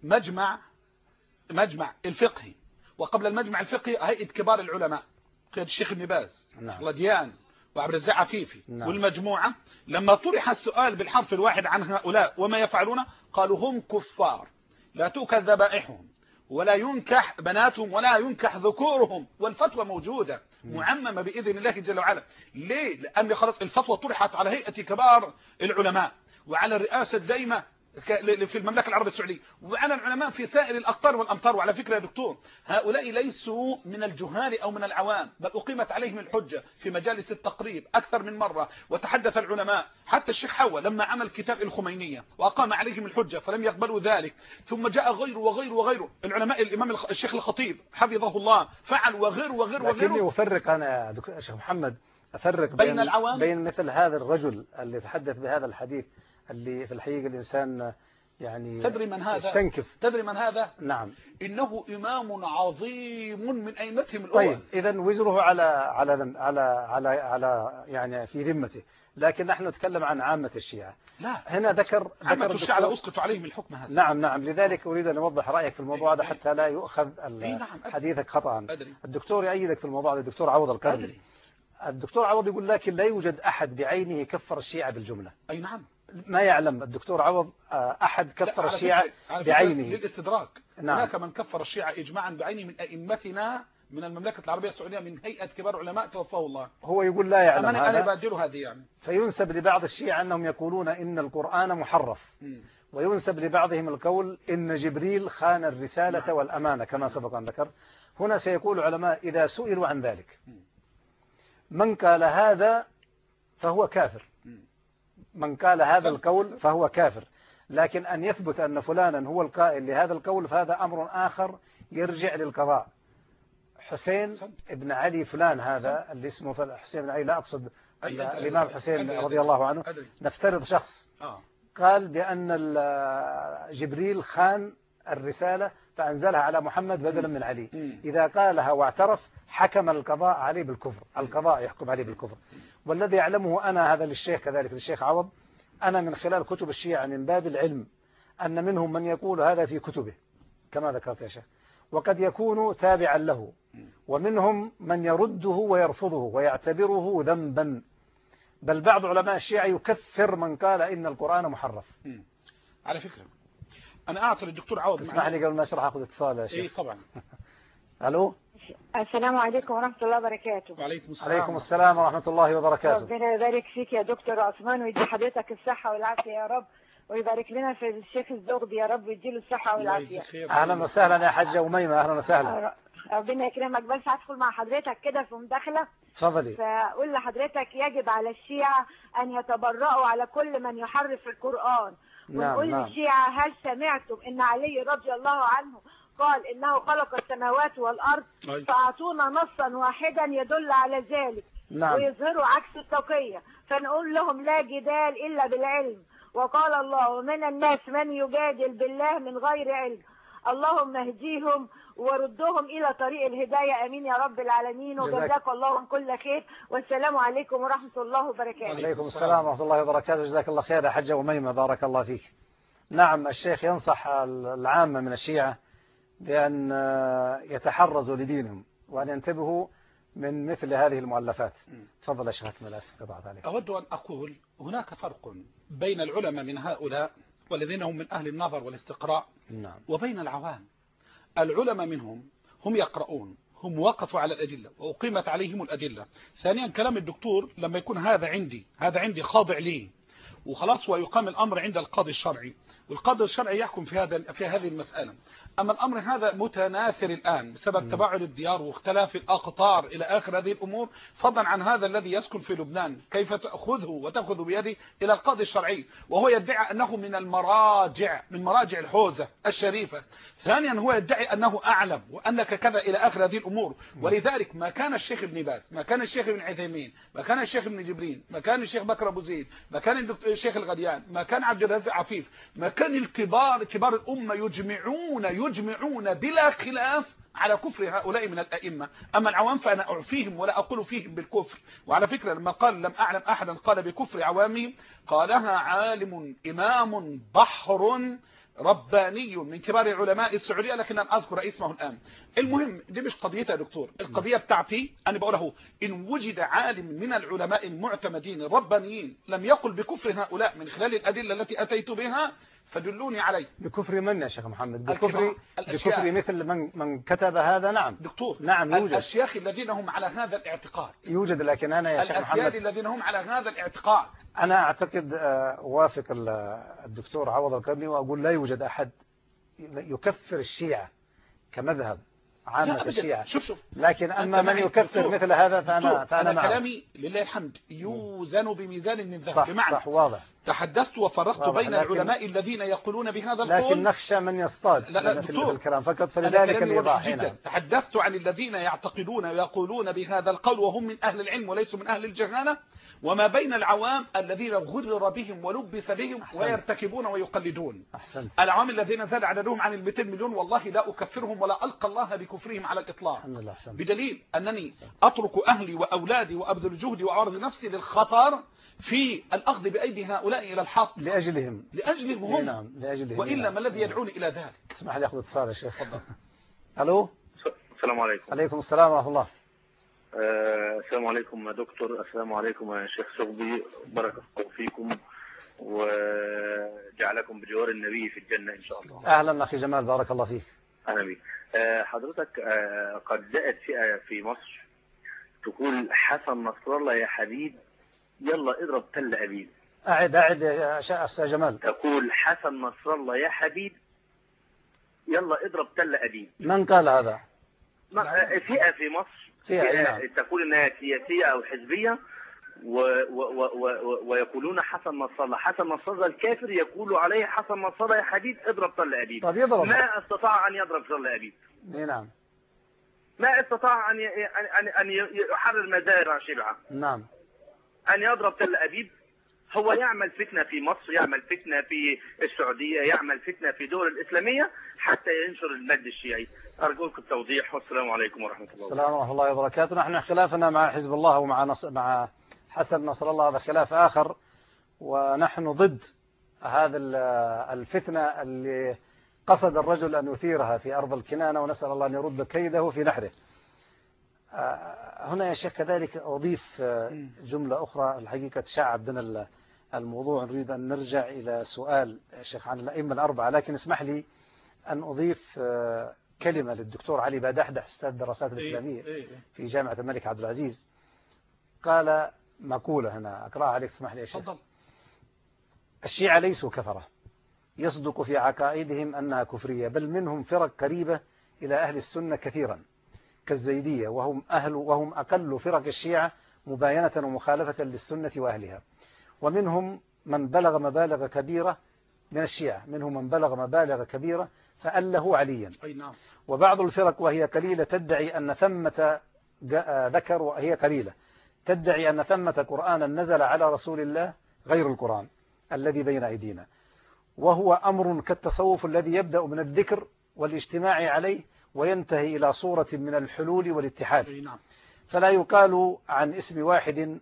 مجمع مجمع الفقهي، وقبل المجمع الفقهي هيئة كبار العلماء قيادة الشيخ ابن باز رضيان وعبد الرزاق عفيفي نعم. والمجموعة لما طرح السؤال بالحرف الواحد عن هؤلاء وما يفعلون قالوا هم كفار لا تؤكل ذبائحهم ولا ينكح بناتهم ولا ينكح ذكورهم، والفتوى موجودة معممة بإذن الله جل وعلا. ليه؟ لأن خلاص الفتوى طرحت على هيئة كبار العلماء وعلى الرئاسة الدائمة في المملكة العربية السعودية وعلى العلماء في سائر الأقطار والأمطار. وعلى فكرة يا دكتور هؤلاء ليسوا من الجهال أو من العوام، بل أقيمت عليهم الحجة في مجالس التقريب أكثر من مرة، وتحدث العلماء حتى الشيخ حوا لما عمل كتاب الخمينية وأقام عليهم الحجة فلم يقبلوا ذلك، ثم جاء غيره وغيره وغيره العلماء. الإمام الشيخ الخطيب حفظه الله فعل وغيره وغيره وغيره. لكني أفرق أنا يا شيخ محمد أفرق بين, بين العوام بين مثل هذا الرجل اللي تحدث بهذا الحديث اللي في الحقيقة الإنسان يعني تدري من هذا؟ استنكف. تدري من هذا؟ نعم. إنه إمام عظيم من أئمتهم الأول. طيب إذا وزره على على على على على يعني في ذمته، لكن نحن نتكلم عن عامة الشيعة. لا هنا ذكر عامة الشيعة لا أسقط عليهم الحكم هذا. نعم نعم، لذلك أريد أن أوضح رأيك في الموضوع هذا حتى لا يؤخذ حديثك خطأ. الدكتور يؤيدك في الموضوع هذا الدكتور عوض القرني. الدكتور عوض يقول لكن لا يوجد أحد بعينه كفر الشيعة بالجملة. أي نعم. ما يعلم الدكتور عوض أحد كفر الشيعة بعينه. للاستدراك نعم. هناك من كفر الشيعة إجماعا بعينه من أئمتنا من المملكة العربية السعودية من هيئة كبار علماء توفاه الله. هو يقول لا يعلم أنا هذا. أنا بادر هذه يعني. فينسب لبعض الشيعة أنهم يقولون إن القرآن محرف، م. وينسب لبعضهم القول إن جبريل خان الرسالة نعم. والأمانة كما سبق أن ذكر. هنا سيقول العلماء إذا سئلوا عن ذلك من قال هذا فهو كافر، من قال هذا القول فهو كافر، لكن أن يثبت أن فلانا هو القائل لهذا القول فهذا أمر آخر يرجع للقضاء. حسين ابن علي فلان هذا اللي اسمه حسين بن علي، لا أقصد الإمام حسين رضي الله عنه، نفترض شخص قال بأن جبريل خان الرسالة فأنزلها على محمد بدلا من علي، إذا قالها واعترف حكم القضاء عليه بالكفر، القضاء يحكم عليه بالكفر. والذي يعلمه أنا هذا للشيخ كذلك للشيخ عوض، أنا من خلال كتب الشيعة من باب العلم أن منهم من يقول هذا في كتبه كما ذكرت يا شيخ، وقد يكون تابعا له، ومنهم من يرده ويرفضه ويعتبره ذنبا، بل بعض علماء الشيعة يكفر من قال إن القرآن محرف. على فكرة أنا أعطي الدكتور عوض، اسمح لي قبل ما أشرح أخذ اتصال يا شيخ. إيه طبعا. ألو. السلام عليكم ورحمة الله وبركاته. وعليكم السلام. عليكم السلام ورحمة الله وبركاته. ربنا يبارك فيك يا دكتور عثمان ويدي حضرتك الصحة والعافية يا رب، ويبارك لنا في الشيخ الزغبي يا رب ويديله الصحة والعافية. أهلا وسهلا يا حجة أميمة، أهلا وسهلا. ربنا يكرمك، بس هدخل مع حضرتك كده في مداخلة. تفضلي. فأقول لحضرتك يجب على الشيعة أن يتبرأوا على كل من يحرف القرآن. ونقول نعم للشيعة هل سمعتم إن علي رضي الله عنه قال إنه خلق السماوات والأرض؟ فأعطونا نصا واحدا يدل على ذلك. نعم. ويظهروا عكس التقية، فنقول لهم لا جدال إلا بالعلم. وقال الله ومن الناس من يجادل بالله من غير علم. اللهم اهديهم وردهم إلى طريق الهداية، أمين يا رب العالمين. وجزاك الله عن كل خير، والسلام عليكم ورحمة الله وبركاته. وعليكم السلام ورحمة الله وبركاته. جزاك الله خير يا حجة أميمة، بارك الله فيك. نعم، الشيخ ينصح العامة من الشيعة بأن يتحرزوا لدينهم وأن ينتبهوا من مثل هذه المؤلفات. تفضل يا شيخ أكمل. أسف قطعت عليك. أود أن أقول هناك فرق بين العلماء من هؤلاء والذين هم من أهل النظر والاستقراء، نعم، وبين العوام. العلماء منهم هم يقرؤون، هم وقفوا على الأدلة وأقيمت عليهم الأدلة. ثانيا كلام الدكتور لما يكون هذا عندي هذا عندي خاضع لي وخلاص، ويقام الأمر عند القاضي الشرعي، والقاضي الشرعي يحكم في هذا في هذه المسألة. أما الأمر هذا متناثر الآن بسبب تباعد الديار واختلاف الأقطار إلى آخر هذه الأمور، فضلا عن هذا الذي يسكن في لبنان كيف تأخذه وتأخذ بيده إلى القاضي الشرعي، وهو يدعي أنه من المراجع من مراجع الحوزة الشريفة. ثانيا هو يدعي أنه أعلم وأنك كذا إلى آخر هذه الأمور. ولذلك ما كان الشيخ ابن باز، ما كان الشيخ ابن عثيمين، ما كان الشيخ ابن جبرين، ما كان الشيخ بكر أبو زيد، ما كان الشيخ الغديان، ما كان عبد الرزاق عفيف، ما كان الكبار كبار الأمة يجمعون يجمعون بلا خلاف على كفر هؤلاء من الأئمة. أما العوام فأنا أعفيهم ولا أقول فيهم بالكفر. وعلى فكرة لما قال لم أعلم أحدا قال بكفر عوامهم، قالها عالم إمام بحر رباني من كبار علماء السعودية، لكن لن أذكر اسمه الآن. المهم دي مش قضيتها يا دكتور، القضية بتاعتي أنا بقوله إن وجد عالم من العلماء المعتمدين الربانيين لم يقل بكفر هؤلاء من خلال الأدلة التي أتيت بها فدلوني عليه. بكفر من يا شيخ محمد؟ بكفر الكبار. بكفر مثل من من كتب هذا. نعم دكتور، نعم يوجد الأشياخ الذين هم على هذا الاعتقاد يوجد، لكن أنا يا شيخ محمد الأسياد الذين هم على هذا الاعتقاد أنا أعتقد أوافق الدكتور عوض القرني وأقول لا يوجد أحد يكفر الشيعة كمذهب عامة الشيعة. شوف شوف لكن أما من يكفر مثل هذا فأنا فأنا أنا كلامي لله الحمد يوزن بميزان من ذهب. صح بمعنى صح واضح. تحدثت وفرقت بين لكن العلماء الذين يقولون بهذا القول، لكن نخشى من يصطاد لا لا في دكتور الكلام فقط، فلذلك الإيضاح هنا. تحدثت عن الذين يعتقدون ويقولون بهذا القول وهم من أهل العلم وليسوا من أهل الجهالة، وما بين العوام الذين غرر بهم ولبس بهم أحسنت. ويرتكبون ويقلدون. أحسنت. العوام الذين زاد عددهم عن المئتين مليون والله لا أكفرهم ولا ألقى الله بكفرهم على الإطلاق، بدليل أنني أترك أهلي وأولادي وأبذل جهدي وأعرض نفسي للخطر في الأخذ بأيدي هؤلاء إلى الحق لأجلهم لأجلهم هم. نعم لأجلهم. وإلا ما الذي يدعوني إلى ذلك؟ اسمح لي أخذ اتصال يا شيخ. تفضل. ألو. السلام عليكم. عليكم السلام ورحمة الله. آه السلام عليكم يا دكتور. السلام عليكم يا شيخ صغبي. بارك الله فيكم وجعلكم بجوار النبي في الجنة إن شاء الله. أهلا أخي جمال بارك الله فيك. أهلا بك. آه حضرتك آه قد جاءت فئة في مصر تقول حسن نصر الله يا حبيب يلا اضرب تل أبيب. أعد أعد يا أستاذ جمال. تقول حسن نصر الله يا حبيب يلا اضرب تل أبيب. من قال هذا؟ فئة في مصر فئة تقول انها سياسية او حزبية و و و و ويقولون حسن نصر الله. حسن نصر الله الكافر يقول عليه حسن نصر الله يا حبيب اضرب طل أبيب. طب يضرب. ما استطاع ان يضرب طل أبيب. نعم. ما استطاع ان ان ان يحرر مزارع شبعة. نعم. ان يضرب تل أبيب. هو يعمل فتنة في مصر، يعمل فتنة في السعودية، يعمل فتنة في دول الإسلامية حتى ينشر المد الشيعي. أرجوك التوضيح والسلام عليكم ورحمة الله. السلام ورحمة الله وبركاته. نحن خلافنا مع حزب الله ومع نص... مع حسن نصر الله هذا خلاف آخر، ونحن ضد هذا الفتنة اللي قصد الرجل أن يثيرها في أرض الكنانة، ونسأل الله أن يرد كيده في نحره. هنا يا شيخ كذلك أضيف جملة أخرى. الحقيقة تشعب بنا الموضوع، نريد أن نرجع إلى سؤال الشيخ عن الأئمة الأربعة، لكن اسمح لي أن أضيف كلمة للدكتور علي بادحدح أستاذ الدراسات الإسلامية في جامعة الملك عبد العزيز. قال مقولة هنا أقرأها عليك، اسمح لي يا شيخ. الشيعة ليسوا كفرة يصدق في عقائدهم أنها كفرية، بل منهم فرق قريبة إلى أهل السنة كثيرا كالزيدية، وهم أهل وهم أقل فرق الشيعة مباينة ومخالفة للسنة وأهلها. ومنهم من بلغ مبالغ كبيرة من الشيعة، منهم من بلغ مبالغ كبيرة فأله عليا. وبعض الفرق وهي قليلة تدعي أن ثمة ذكر وهي قليلة تدعي أن ثمة قرآنا نزل على رسول الله غير القرآن الذي بين أيدينا، وهو أمر كالتصوف الذي يبدأ من الذكر والاجتماع عليه وينتهي إلى صورة من الحلول والاتحاد. فلا يقال عن اسم واحد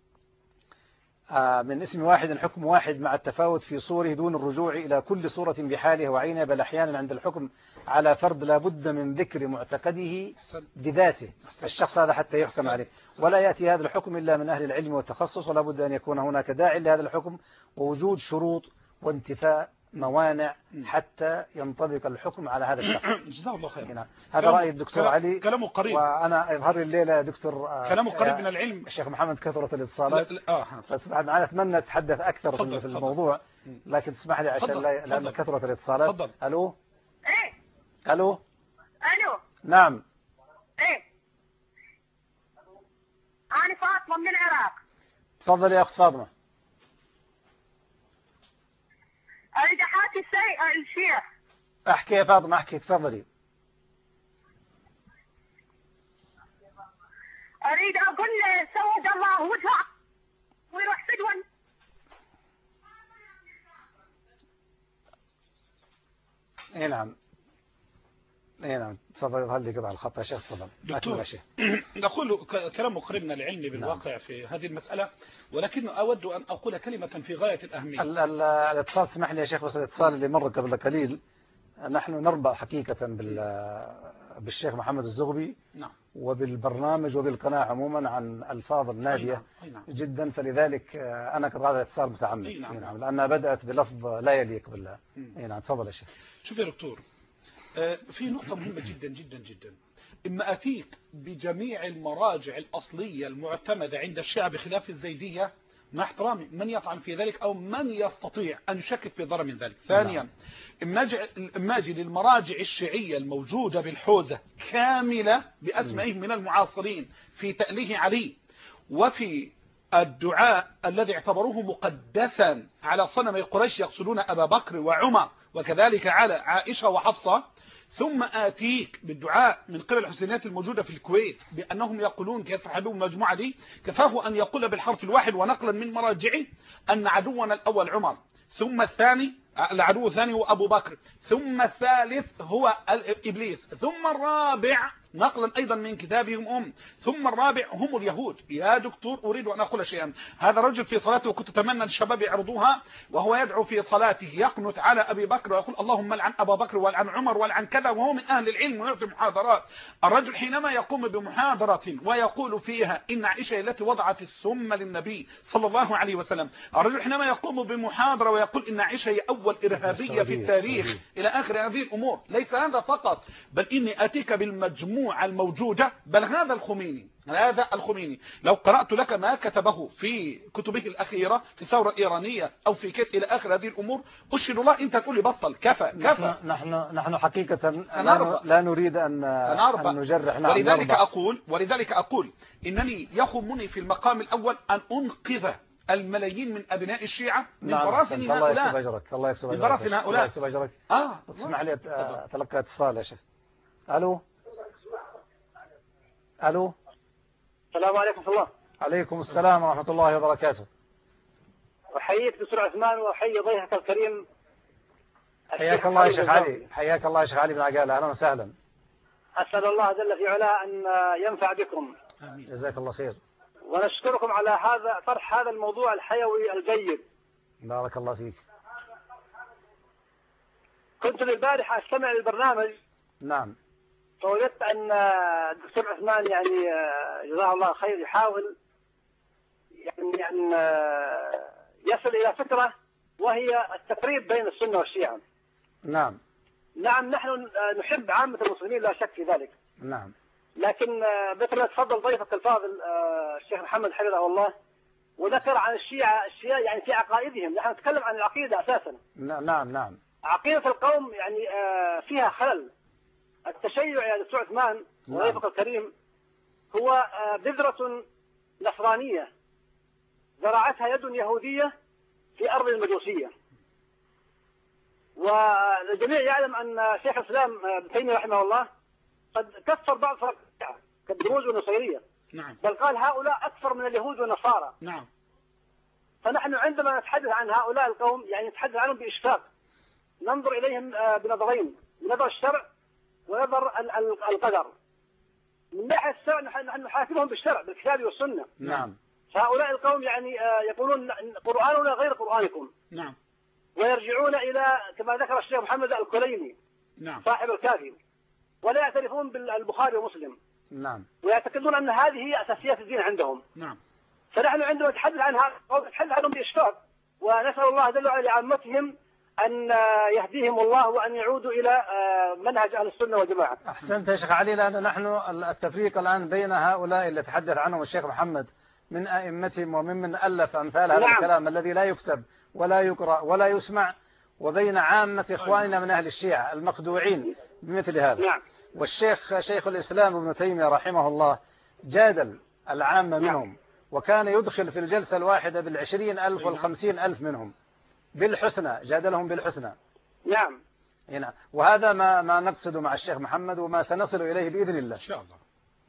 من اسم واحد حكم واحد مع التفاوت في صوره دون الرجوع إلى كل صورة بحالها وعينها، بل أحيانا عند الحكم على فرد لا بد من ذكر معتقده بذاته الشخص هذا حتى يحكم عليه، ولا يأتي هذا الحكم إلا من أهل العلم والتخصص، ولا بد أن يكون هناك داعي لهذا الحكم ووجود شروط وانتفاء موانع حتى ينطبق الحكم على هذا الشخص. جزاه الله خير. هذا رأي الدكتور كلام علي. كلامه قريب. وأنا يظهر لي الليلة دكتور كلامه قريب من العلم. الشيخ محمد كثرة الاتصالات. اه فاسمح معنا أتمنى أتحدث أكثر فضل في فضل الموضوع، لكن تسمح لي عشان لا لأن كثرة الاتصالات. فضل. ألو. إيه. ألو. ألو. نعم. إيه. أنا فاطمة من العراق. تفضل يا أخت فاطمة. أريد أحكي الشيء الشيخ. أحكي يا فاطمة أحكي تفضلي. أريد أقول له سود الله وجهه ويروح سجن. إيه نعم. اي نعم تفضل. هل لي قطع الخط يا شيخ؟ تفضل دكتور. نقول كلام مقربنا العلمي بالواقع نعم. في هذه المسألة، ولكن أود أن أقول كلمة في غاية الأهمية. الاتصال اسمح لي يا شيخ، بس الاتصال اللي مر قبل قليل نحن نربع حقيقة بالشيخ محمد الزغبي نعم. وبالبرنامج وبالقناة عموما عن ألفاظ النادية أي نعم. جدا، فلذلك أنا قد هذا الاتصال متعمد نعم. نعم. لأنها بدأت بلفظ لا يليق بالله. أي نعم تفضل يا شيخ. شوف يا دكتور، في نقطة مهمة جدا جدا جدا. إما أتيك بجميع المراجع الأصلية المعتمدة عند الشيعة بخلاف الزيدية، مع احترامي من يطعن في ذلك أو من يستطيع أن يشكك في ضرر من ذلك. ثانيا إما أجي للمراجع الشيعية الموجودة بالحوزة كاملة بأسمائهم من المعاصرين في تأليه علي وفي الدعاء الذي اعتبروه مقدسا على صنم قريش يقصدون أبا بكر وعمر وكذلك على عائشة وحفصة، ثم آتيك بالدعاء من قبل الحسينيات الموجودة في الكويت بأنهم يقولون كيسحبون المجموعة دي، كفاه أن يقول بالحرف الواحد ونقلا من مراجعه أن عدونا الأول عمر، ثم الثاني العدو الثاني هو أبو بكر، ثم الثالث هو إبليس، ثم الرابع نقلا أيضا من كتابهم أم، ثم الرابع هم اليهود. يا دكتور أريد أن أقول شيئا، هذا الرجل في صلاته وكنت أتمنى الشباب يعرضوها وهو يدعو في صلاته يقنت على أبي بكر ويقول اللهم لعن أبا بكر ولعن عمر ولعن كذا، وهو من أهل العلم ويعطي محاضرات. الرجل حينما يقوم بمحاضرة ويقول فيها إن عائشة التي وضعت السم للنبي صلى الله عليه وسلم، الرجل حينما يقوم بمحاضرة ويقول إن عائشة هي أول إرهابية في التاريخ إلى آخر هذه الأمور، ليس هذا فقط، بل إني أتيك بالمجموع الموجودة، بل هذا الخميني هذا الخميني لو قرأت لك ما كتبه في كتبه الأخيرة في الثورة الإيرانية أو في كت إلى آخر هذه الأمور، أشهد الله أنت تقول لي بطل كفى كفى. نحن نحن حقيقة لا, لا نريد أن, أن نجرح. نعم ولذلك أقول ولذلك أقول إنني يخمني في المقام الأول أن أنقذ الملايين من أبناء الشيعة من نعم براثن هؤلاء. الله يكتب أجرك. الله يكتب أجرك. من براثن هؤلاء. الله يكتب أجرك. آه اسمح لي أتلقى اتصال يا شيخ. ألو ألو. السلام عليكم ورحمة الله. عليكم السلام ورحمة الله وبركاته. أحييك دكتور عثمان وأحيي ضيفك الكريم. حياك الله يا شيخ علي. حياك الله يا شيخ علي بن عقالة. أهلا وسهلا. أسأل الله جل في علاه أن ينفع بكم. آمين. جزاك الله خير. ونشكركم على هذا طرح هذا الموضوع الحيوي الجيد. بارك الله فيك. كنت البارحة أستمع للبرنامج. نعم. فوجدت أن الدكتور عثمان يعني جزاه الله خير يحاول يعني أن يصل إلى فكرة وهي التقريب بين السنة والشيعة. نعم. نعم نحن نحب عامة المسلمين لا شك في ذلك. نعم. لكن مثل ما تفضل ضيفك الفاضل الشيخ محمد حفظه الله وذكر عن الشيعة الشيعة يعني في عقائدهم، نحن نتكلم عن العقيدة أساسا. نعم نعم. عقيدة القوم يعني فيها خلل. التشيع يا دكتور عثمان وضيفك الكريم هو بذرة نصرانية زرعتها يد يهودية في أرض المجوسية. والجميع يعلم أن شيخ الإسلام ابن تيمية رحمه الله قد كفر بعض فرق الشيعة كالدروز والنصيرية. نعم. بل قال هؤلاء أكثر من اليهود والنصارى. نعم. فنحن عندما نتحدث عن هؤلاء القوم يعني نتحدث عنهم بإشفاق، ننظر إليهم بنظرين، نظر الشرع ونظر القدر. من ناحية الشرع نحن نحاسبهم بالشرع بالكتاب والسنة. نعم. فهؤلاء القوم يعني يقولون قرآننا غير قرآنكم. نعم. ويرجعون إلى كما ذكر الشيخ محمد الكليني. نعم. صاحب الكافي. ولا يعترفون بالبخاري ومسلم. نعم. ويعتقدون أن هذه هي أساسيات الدين عندهم. نعم. فنحن عندما نتحدث عن هذا نتحدث عنهم بإشفاق، ونسأل الله جل وعلا لعامتهم أن يهديهم الله وأن يعودوا إلى منهج أهل السنة والجماعة. أحسنت يا شيخ علي، لأن نحن التفريق الآن بين هؤلاء اللي تحدث عنهم الشيخ محمد من أئمتهم وممن ألف أمثال هذا نعم. الكلام الذي لا يكتب ولا يقرأ ولا يسمع، وبين عامة إخواننا من أهل الشيعة المخدوعين بمثل هذا. نعم. والشيخ شيخ الإسلام ابن تيمية رحمه الله جادل العامة منهم نعم. وكان يدخل في الجلسة الواحدة بالعشرين ألف والخمسين ألف منهم بالحسنى، جادلهم بالحسنى. نعم. هنا وهذا ما ما نقصد مع الشيخ محمد وما سنصل إليه بإذن الله. إن شاء الله.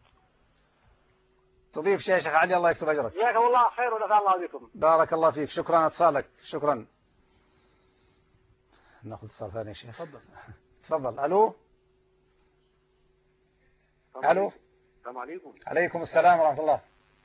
تضيف شيء شيخ علي؟ الله يكتب أجرك. جزاكم الله خير ونفع الله بكم. بارك الله فيك. شكرا على اتصالك. شكرا. ناخذ اتصال ثاني يا شيخ. تفضل. تفضل. ألو. ألو. السلام عليكم. عليكم السلام ورحمة الله.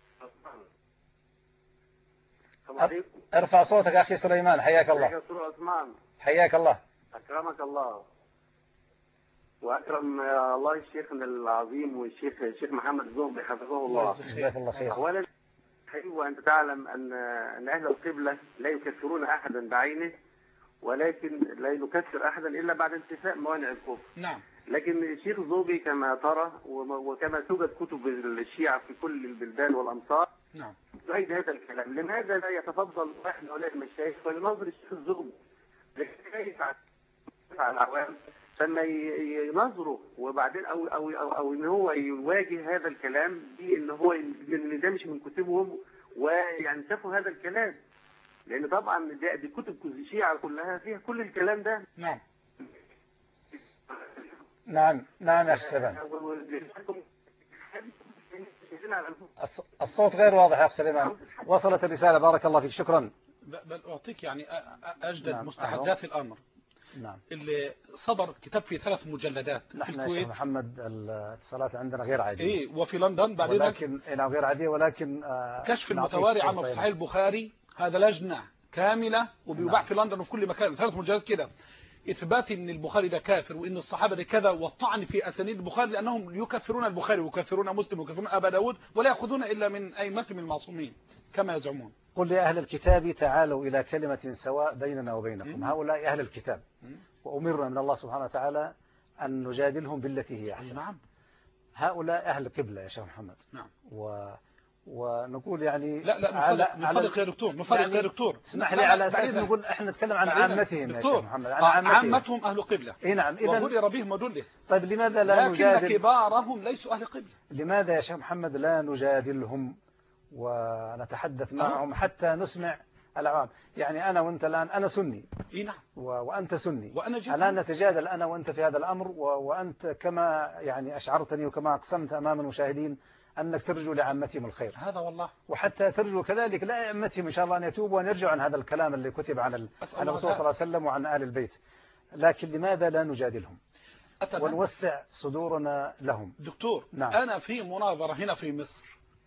السلام عليكم. ارفع صوتك أخي سليمان، حياك الله. يا دكتور عثمان. حياك الله. أكرمك الله. وأكرم الله الشيخ العظيم والشيخ الشيخ محمد زومبي حفظه الله. جزاك الله خير. أولا وأنت تعلم أن أن أهل القبلة لا يكفرون أحدا بعينه، ولكن لا يكفر أحدا إلا بعد انتفاء موانع الكفر. نعم. لكن الشيخ زوبي كما ترى وكما توجد كتب الشيعة في كل البلدان والأمصار نعم تؤيد هذا الكلام. لماذا لا يتفضل واحد من هؤلاء المشايخ فلنظر الشيخ الزوبي لكيف على العوام ثم ينظروا وبعدين أو أو أو, أو إن هو يواجه هذا الكلام بإن هو إن ده مش من كتبهم وينسفوا هذا الكلام، لأن طبعا دي كتب الشيعة كلها فيها كل الكلام ده. نعم نعم نعم يا أخي سليمان. الصوت غير واضح يا أخي سليمان. وصلت الرسالة، بارك الله فيك، شكرا. بل أعطيك يعني أجدد نعم. مستحدثات الأمر. نعم. اللي صدر كتاب في ثلاث مجلدات. نحن يا شيخ محمد الاتصالات عندنا غير عادية. إيه وفي لندن بعدين ولكن إلى غير عادية، ولكن آه كشف المتواري عن صحيح البخاري هذا لجنة كاملة وبيباع نعم. في لندن وفي كل مكان، ثلاث مجلدات كده، إثبات إن البخاري ده كافر وإن الصحابة ده كذا، والطعن في أسانيد البخاري لأنهم يكفرون البخاري ويكفرون مسلم ويكفرون أبا داود ولا يأخذون إلا من أئمتهم المعصومين كما يزعمون. قل يا أهل الكتاب تعالوا إلى كلمة سواء بيننا وبينكم. هؤلاء أهل الكتاب وأمرنا من الله سبحانه وتعالى أن نجادلهم بالتي هي أحسن. نعم. هؤلاء أهل القبلة يا شيخ محمد. نعم. و... ونقول يعني لا لا نفرق نفرق يا دكتور نفرق يعني يا دكتور اسمح لي على أساس نقول احنا نتكلم عن عامتهم يا شيخ محمد. عن عامتهم. عامتهم أهل قبلة. اي نعم. إذا وهدر بهم ودلس. طيب لماذا لا لكن نجادل؟ لكن كبارهم ليسوا أهل قبلة. لماذا يا شيخ محمد لا نجادلهم ونتحدث معهم حتى نسمع العوام؟ يعني أنا وأنت الآن، أنا سني إيه نعم. وأنت سني، وأنا جدا. الآن نتجادل أنا وأنت في هذا الأمر، وأنت كما يعني أشعرتني وكما أقسمت أمام المشاهدين أنك ترجو لعامتهم الخير. هذا والله. وحتى ترجو كذلك لأئمتهم إن شاء الله أن يتوبوا وأن يرجعوا عن هذا الكلام اللي كتب عن عن الرسول صلى الله عليه وسلم وعن آل البيت. لكن لماذا لا نجادلهم أتمنى. ونوسع صدورنا لهم؟ دكتور نعم. أنا في مناظرة هنا في مصر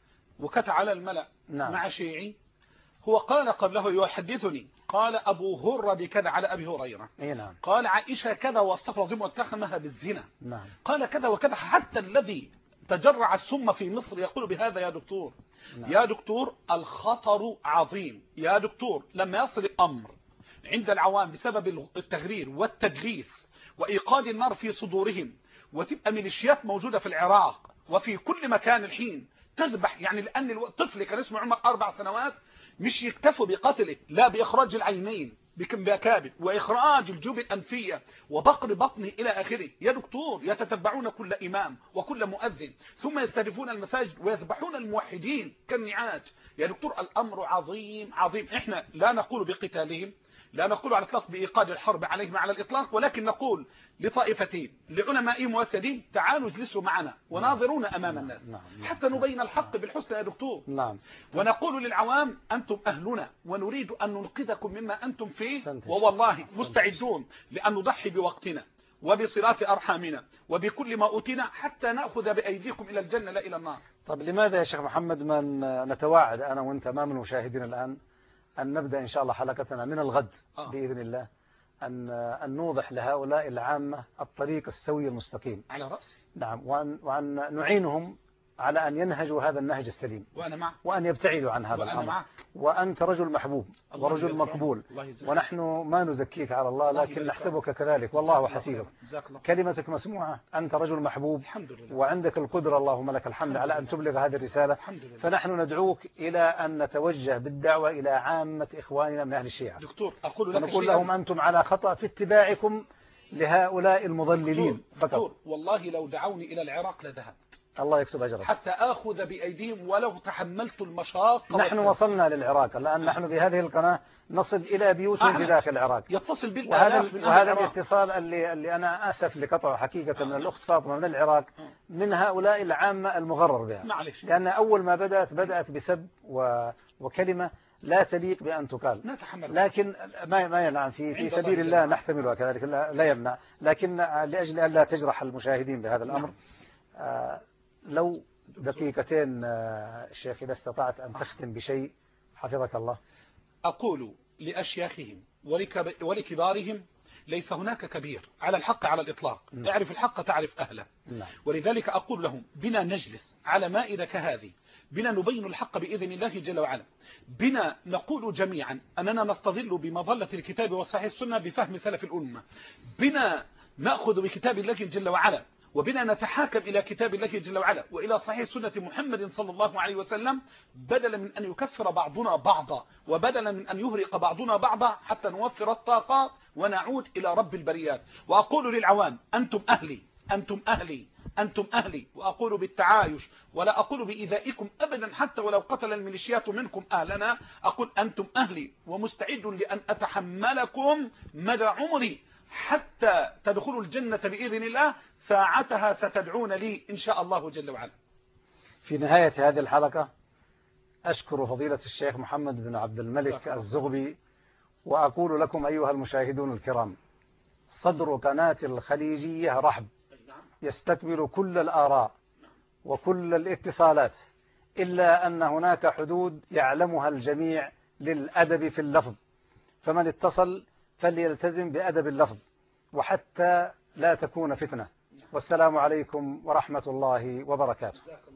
وكت على الملأ نعم. مع شيعي، هو قال قبله يحدثني قال أبو هرة بكذا على أبي هريرة. إيه نعم. قال عائشة كذا واستغفر الله واتهمها بالزنا. نعم. قال كذا وكذا، حتى الذي تجرع السم في مصر يقول بهذا يا دكتور. نعم. يا دكتور الخطر عظيم يا دكتور، لما يصل الأمر عند العوام بسبب التغرير والتدليس وإيقاد النار في صدورهم، وتبقى ميليشيات موجودة في العراق وفي كل مكان الحين تذبح، يعني لأن الطفل كان اسمه عمر أربع سنوات مش يكتفوا بقتله، لا بإخراج العينين بكابد وإخراج الجيوب الأنفية وبقر بطنه إلى آخره. يا دكتور يتتبعون كل إمام وكل مؤذن ثم يستهدفون المساجد ويذبحون الموحدين كالنعاج. يا دكتور الأمر عظيم عظيم. إحنا لا نقول بقتالهم، لا نقول على الإطلاق بإيقاد الحرب عليهم على الإطلاق، ولكن نقول لطائفتين لعلماء موسدين تعالوا اجلسوا معنا وناظرونا أمام الناس نعم. حتى نبين الحق بالحسنى يا دكتور. نعم. ونقول للعوام أنتم أهلنا ونريد أن ننقذكم مما أنتم فيه، سنتج. ووالله مستعدون لأن نضحي بوقتنا وبصلات أرحامنا وبكل ما أوتينا حتى نأخذ بأيديكم إلى الجنة لا إلى النار. طب لماذا يا شيخ محمد ما نتواعد أنا وأنت أمام المشاهدين الآن أن نبدأ إن شاء الله حلقتنا من الغد آه. بإذن الله أن أن نوضح لهؤلاء العامة الطريق السوي المستقيم على رأسي. نعم. وأن, وأن نعينهم على أن ينهجوا هذا النهج السليم، وأنا معك. وأن يبتعدوا عن هذا وأنا الأمر معك. وأنت رجل محبوب ورجل مقبول، ونحن ما نزكيك على الله لكن نحسبك كذلك والله حسيبك. كلمتك مسموعة، أنت رجل محبوب وعندك القدرة اللهم لك الحمد على أن تبلغ هذه الرسالة. فنحن ندعوك إلى أن نتوجه بالدعوة إلى عامة إخواننا من أهل الشيعة. دكتور أقول لك ونقول لهم أنتم على خطأ في اتباعكم لهؤلاء المضللين فقط. دكتور والله لو دعوني إلى العراق لذهب. الله يكتب أجرك. حتى آخذ بأيديهم ولو تحملت المشاق. نحن وصلنا للعراق الآن، نحن بهذه القناة نصل إلى بيوتهم في داخل العراق. يتصل بالآلاف وهذا, وهذا الاتصال اللي, اللي أنا آسف لقطعه حقيقة من الأخت فاطمة من العراق من هؤلاء العامة المغرر بها. معلش. لأن أول ما بدأت بدأت بسب و... وكلمة لا تليق بأن تقال، لكن ما ما ينعم في في سبيل الله نحتملها كذلك، لا, لا يمنع، لكن لأجل أن لا تجرح المشاهدين بهذا الأمر آه لو دقيقتين الشيخ إذا استطعت أن تختم بشيء حفظك الله. أقول لأشياخهم ولكبارهم ليس هناك كبير على الحق على الإطلاق. م. اعرف الحق تعرف أهله. نعم. ولذلك أقول لهم بنا نجلس على مائدة كهذه، بنا نبين الحق بإذن الله جل وعلا، بنا نقول جميعا أننا نستظل بمظلة الكتاب وصحيح السنة بفهم سلف الأمة، بنا نأخذ بكتاب الله جل وعلا، وبنا نتحاكم إلى كتاب الله جل وعلا وإلى صحيح سنة محمد صلى الله عليه وسلم، بدلا من أن يكفر بعضنا بعضا وبدلا من أن يهرق بعضنا بعضا، حتى نوفر الطاقات ونعود إلى رب البريات. وأقول للعوام أنتم أهلي أنتم أهلي أنتم أهلي، وأقول بالتعايش ولا أقول بإيذائكم أبدا، حتى ولو قتل الميليشيات منكم أهلنا، أقول أنتم أهلي ومستعد لأن أتحملكم مدى عمري حتى تدخلوا الجنة بإذن الله، ساعتها ستدعون لي إن شاء الله جل وعلا. في نهاية هذه الحلقة أشكر فضيلة الشيخ محمد بن عبد الملك الزغبي، وأقول لكم أيها المشاهدون الكرام، صدر قناة الخليجية رحب يستقبل كل الآراء وكل الاتصالات، إلا أن هناك حدود يعلمها الجميع للأدب في اللفظ، فمن اتصل فليلتزم بأدب اللفظ وحتى لا تكون فتنة. والسلام عليكم ورحمة الله وبركاته.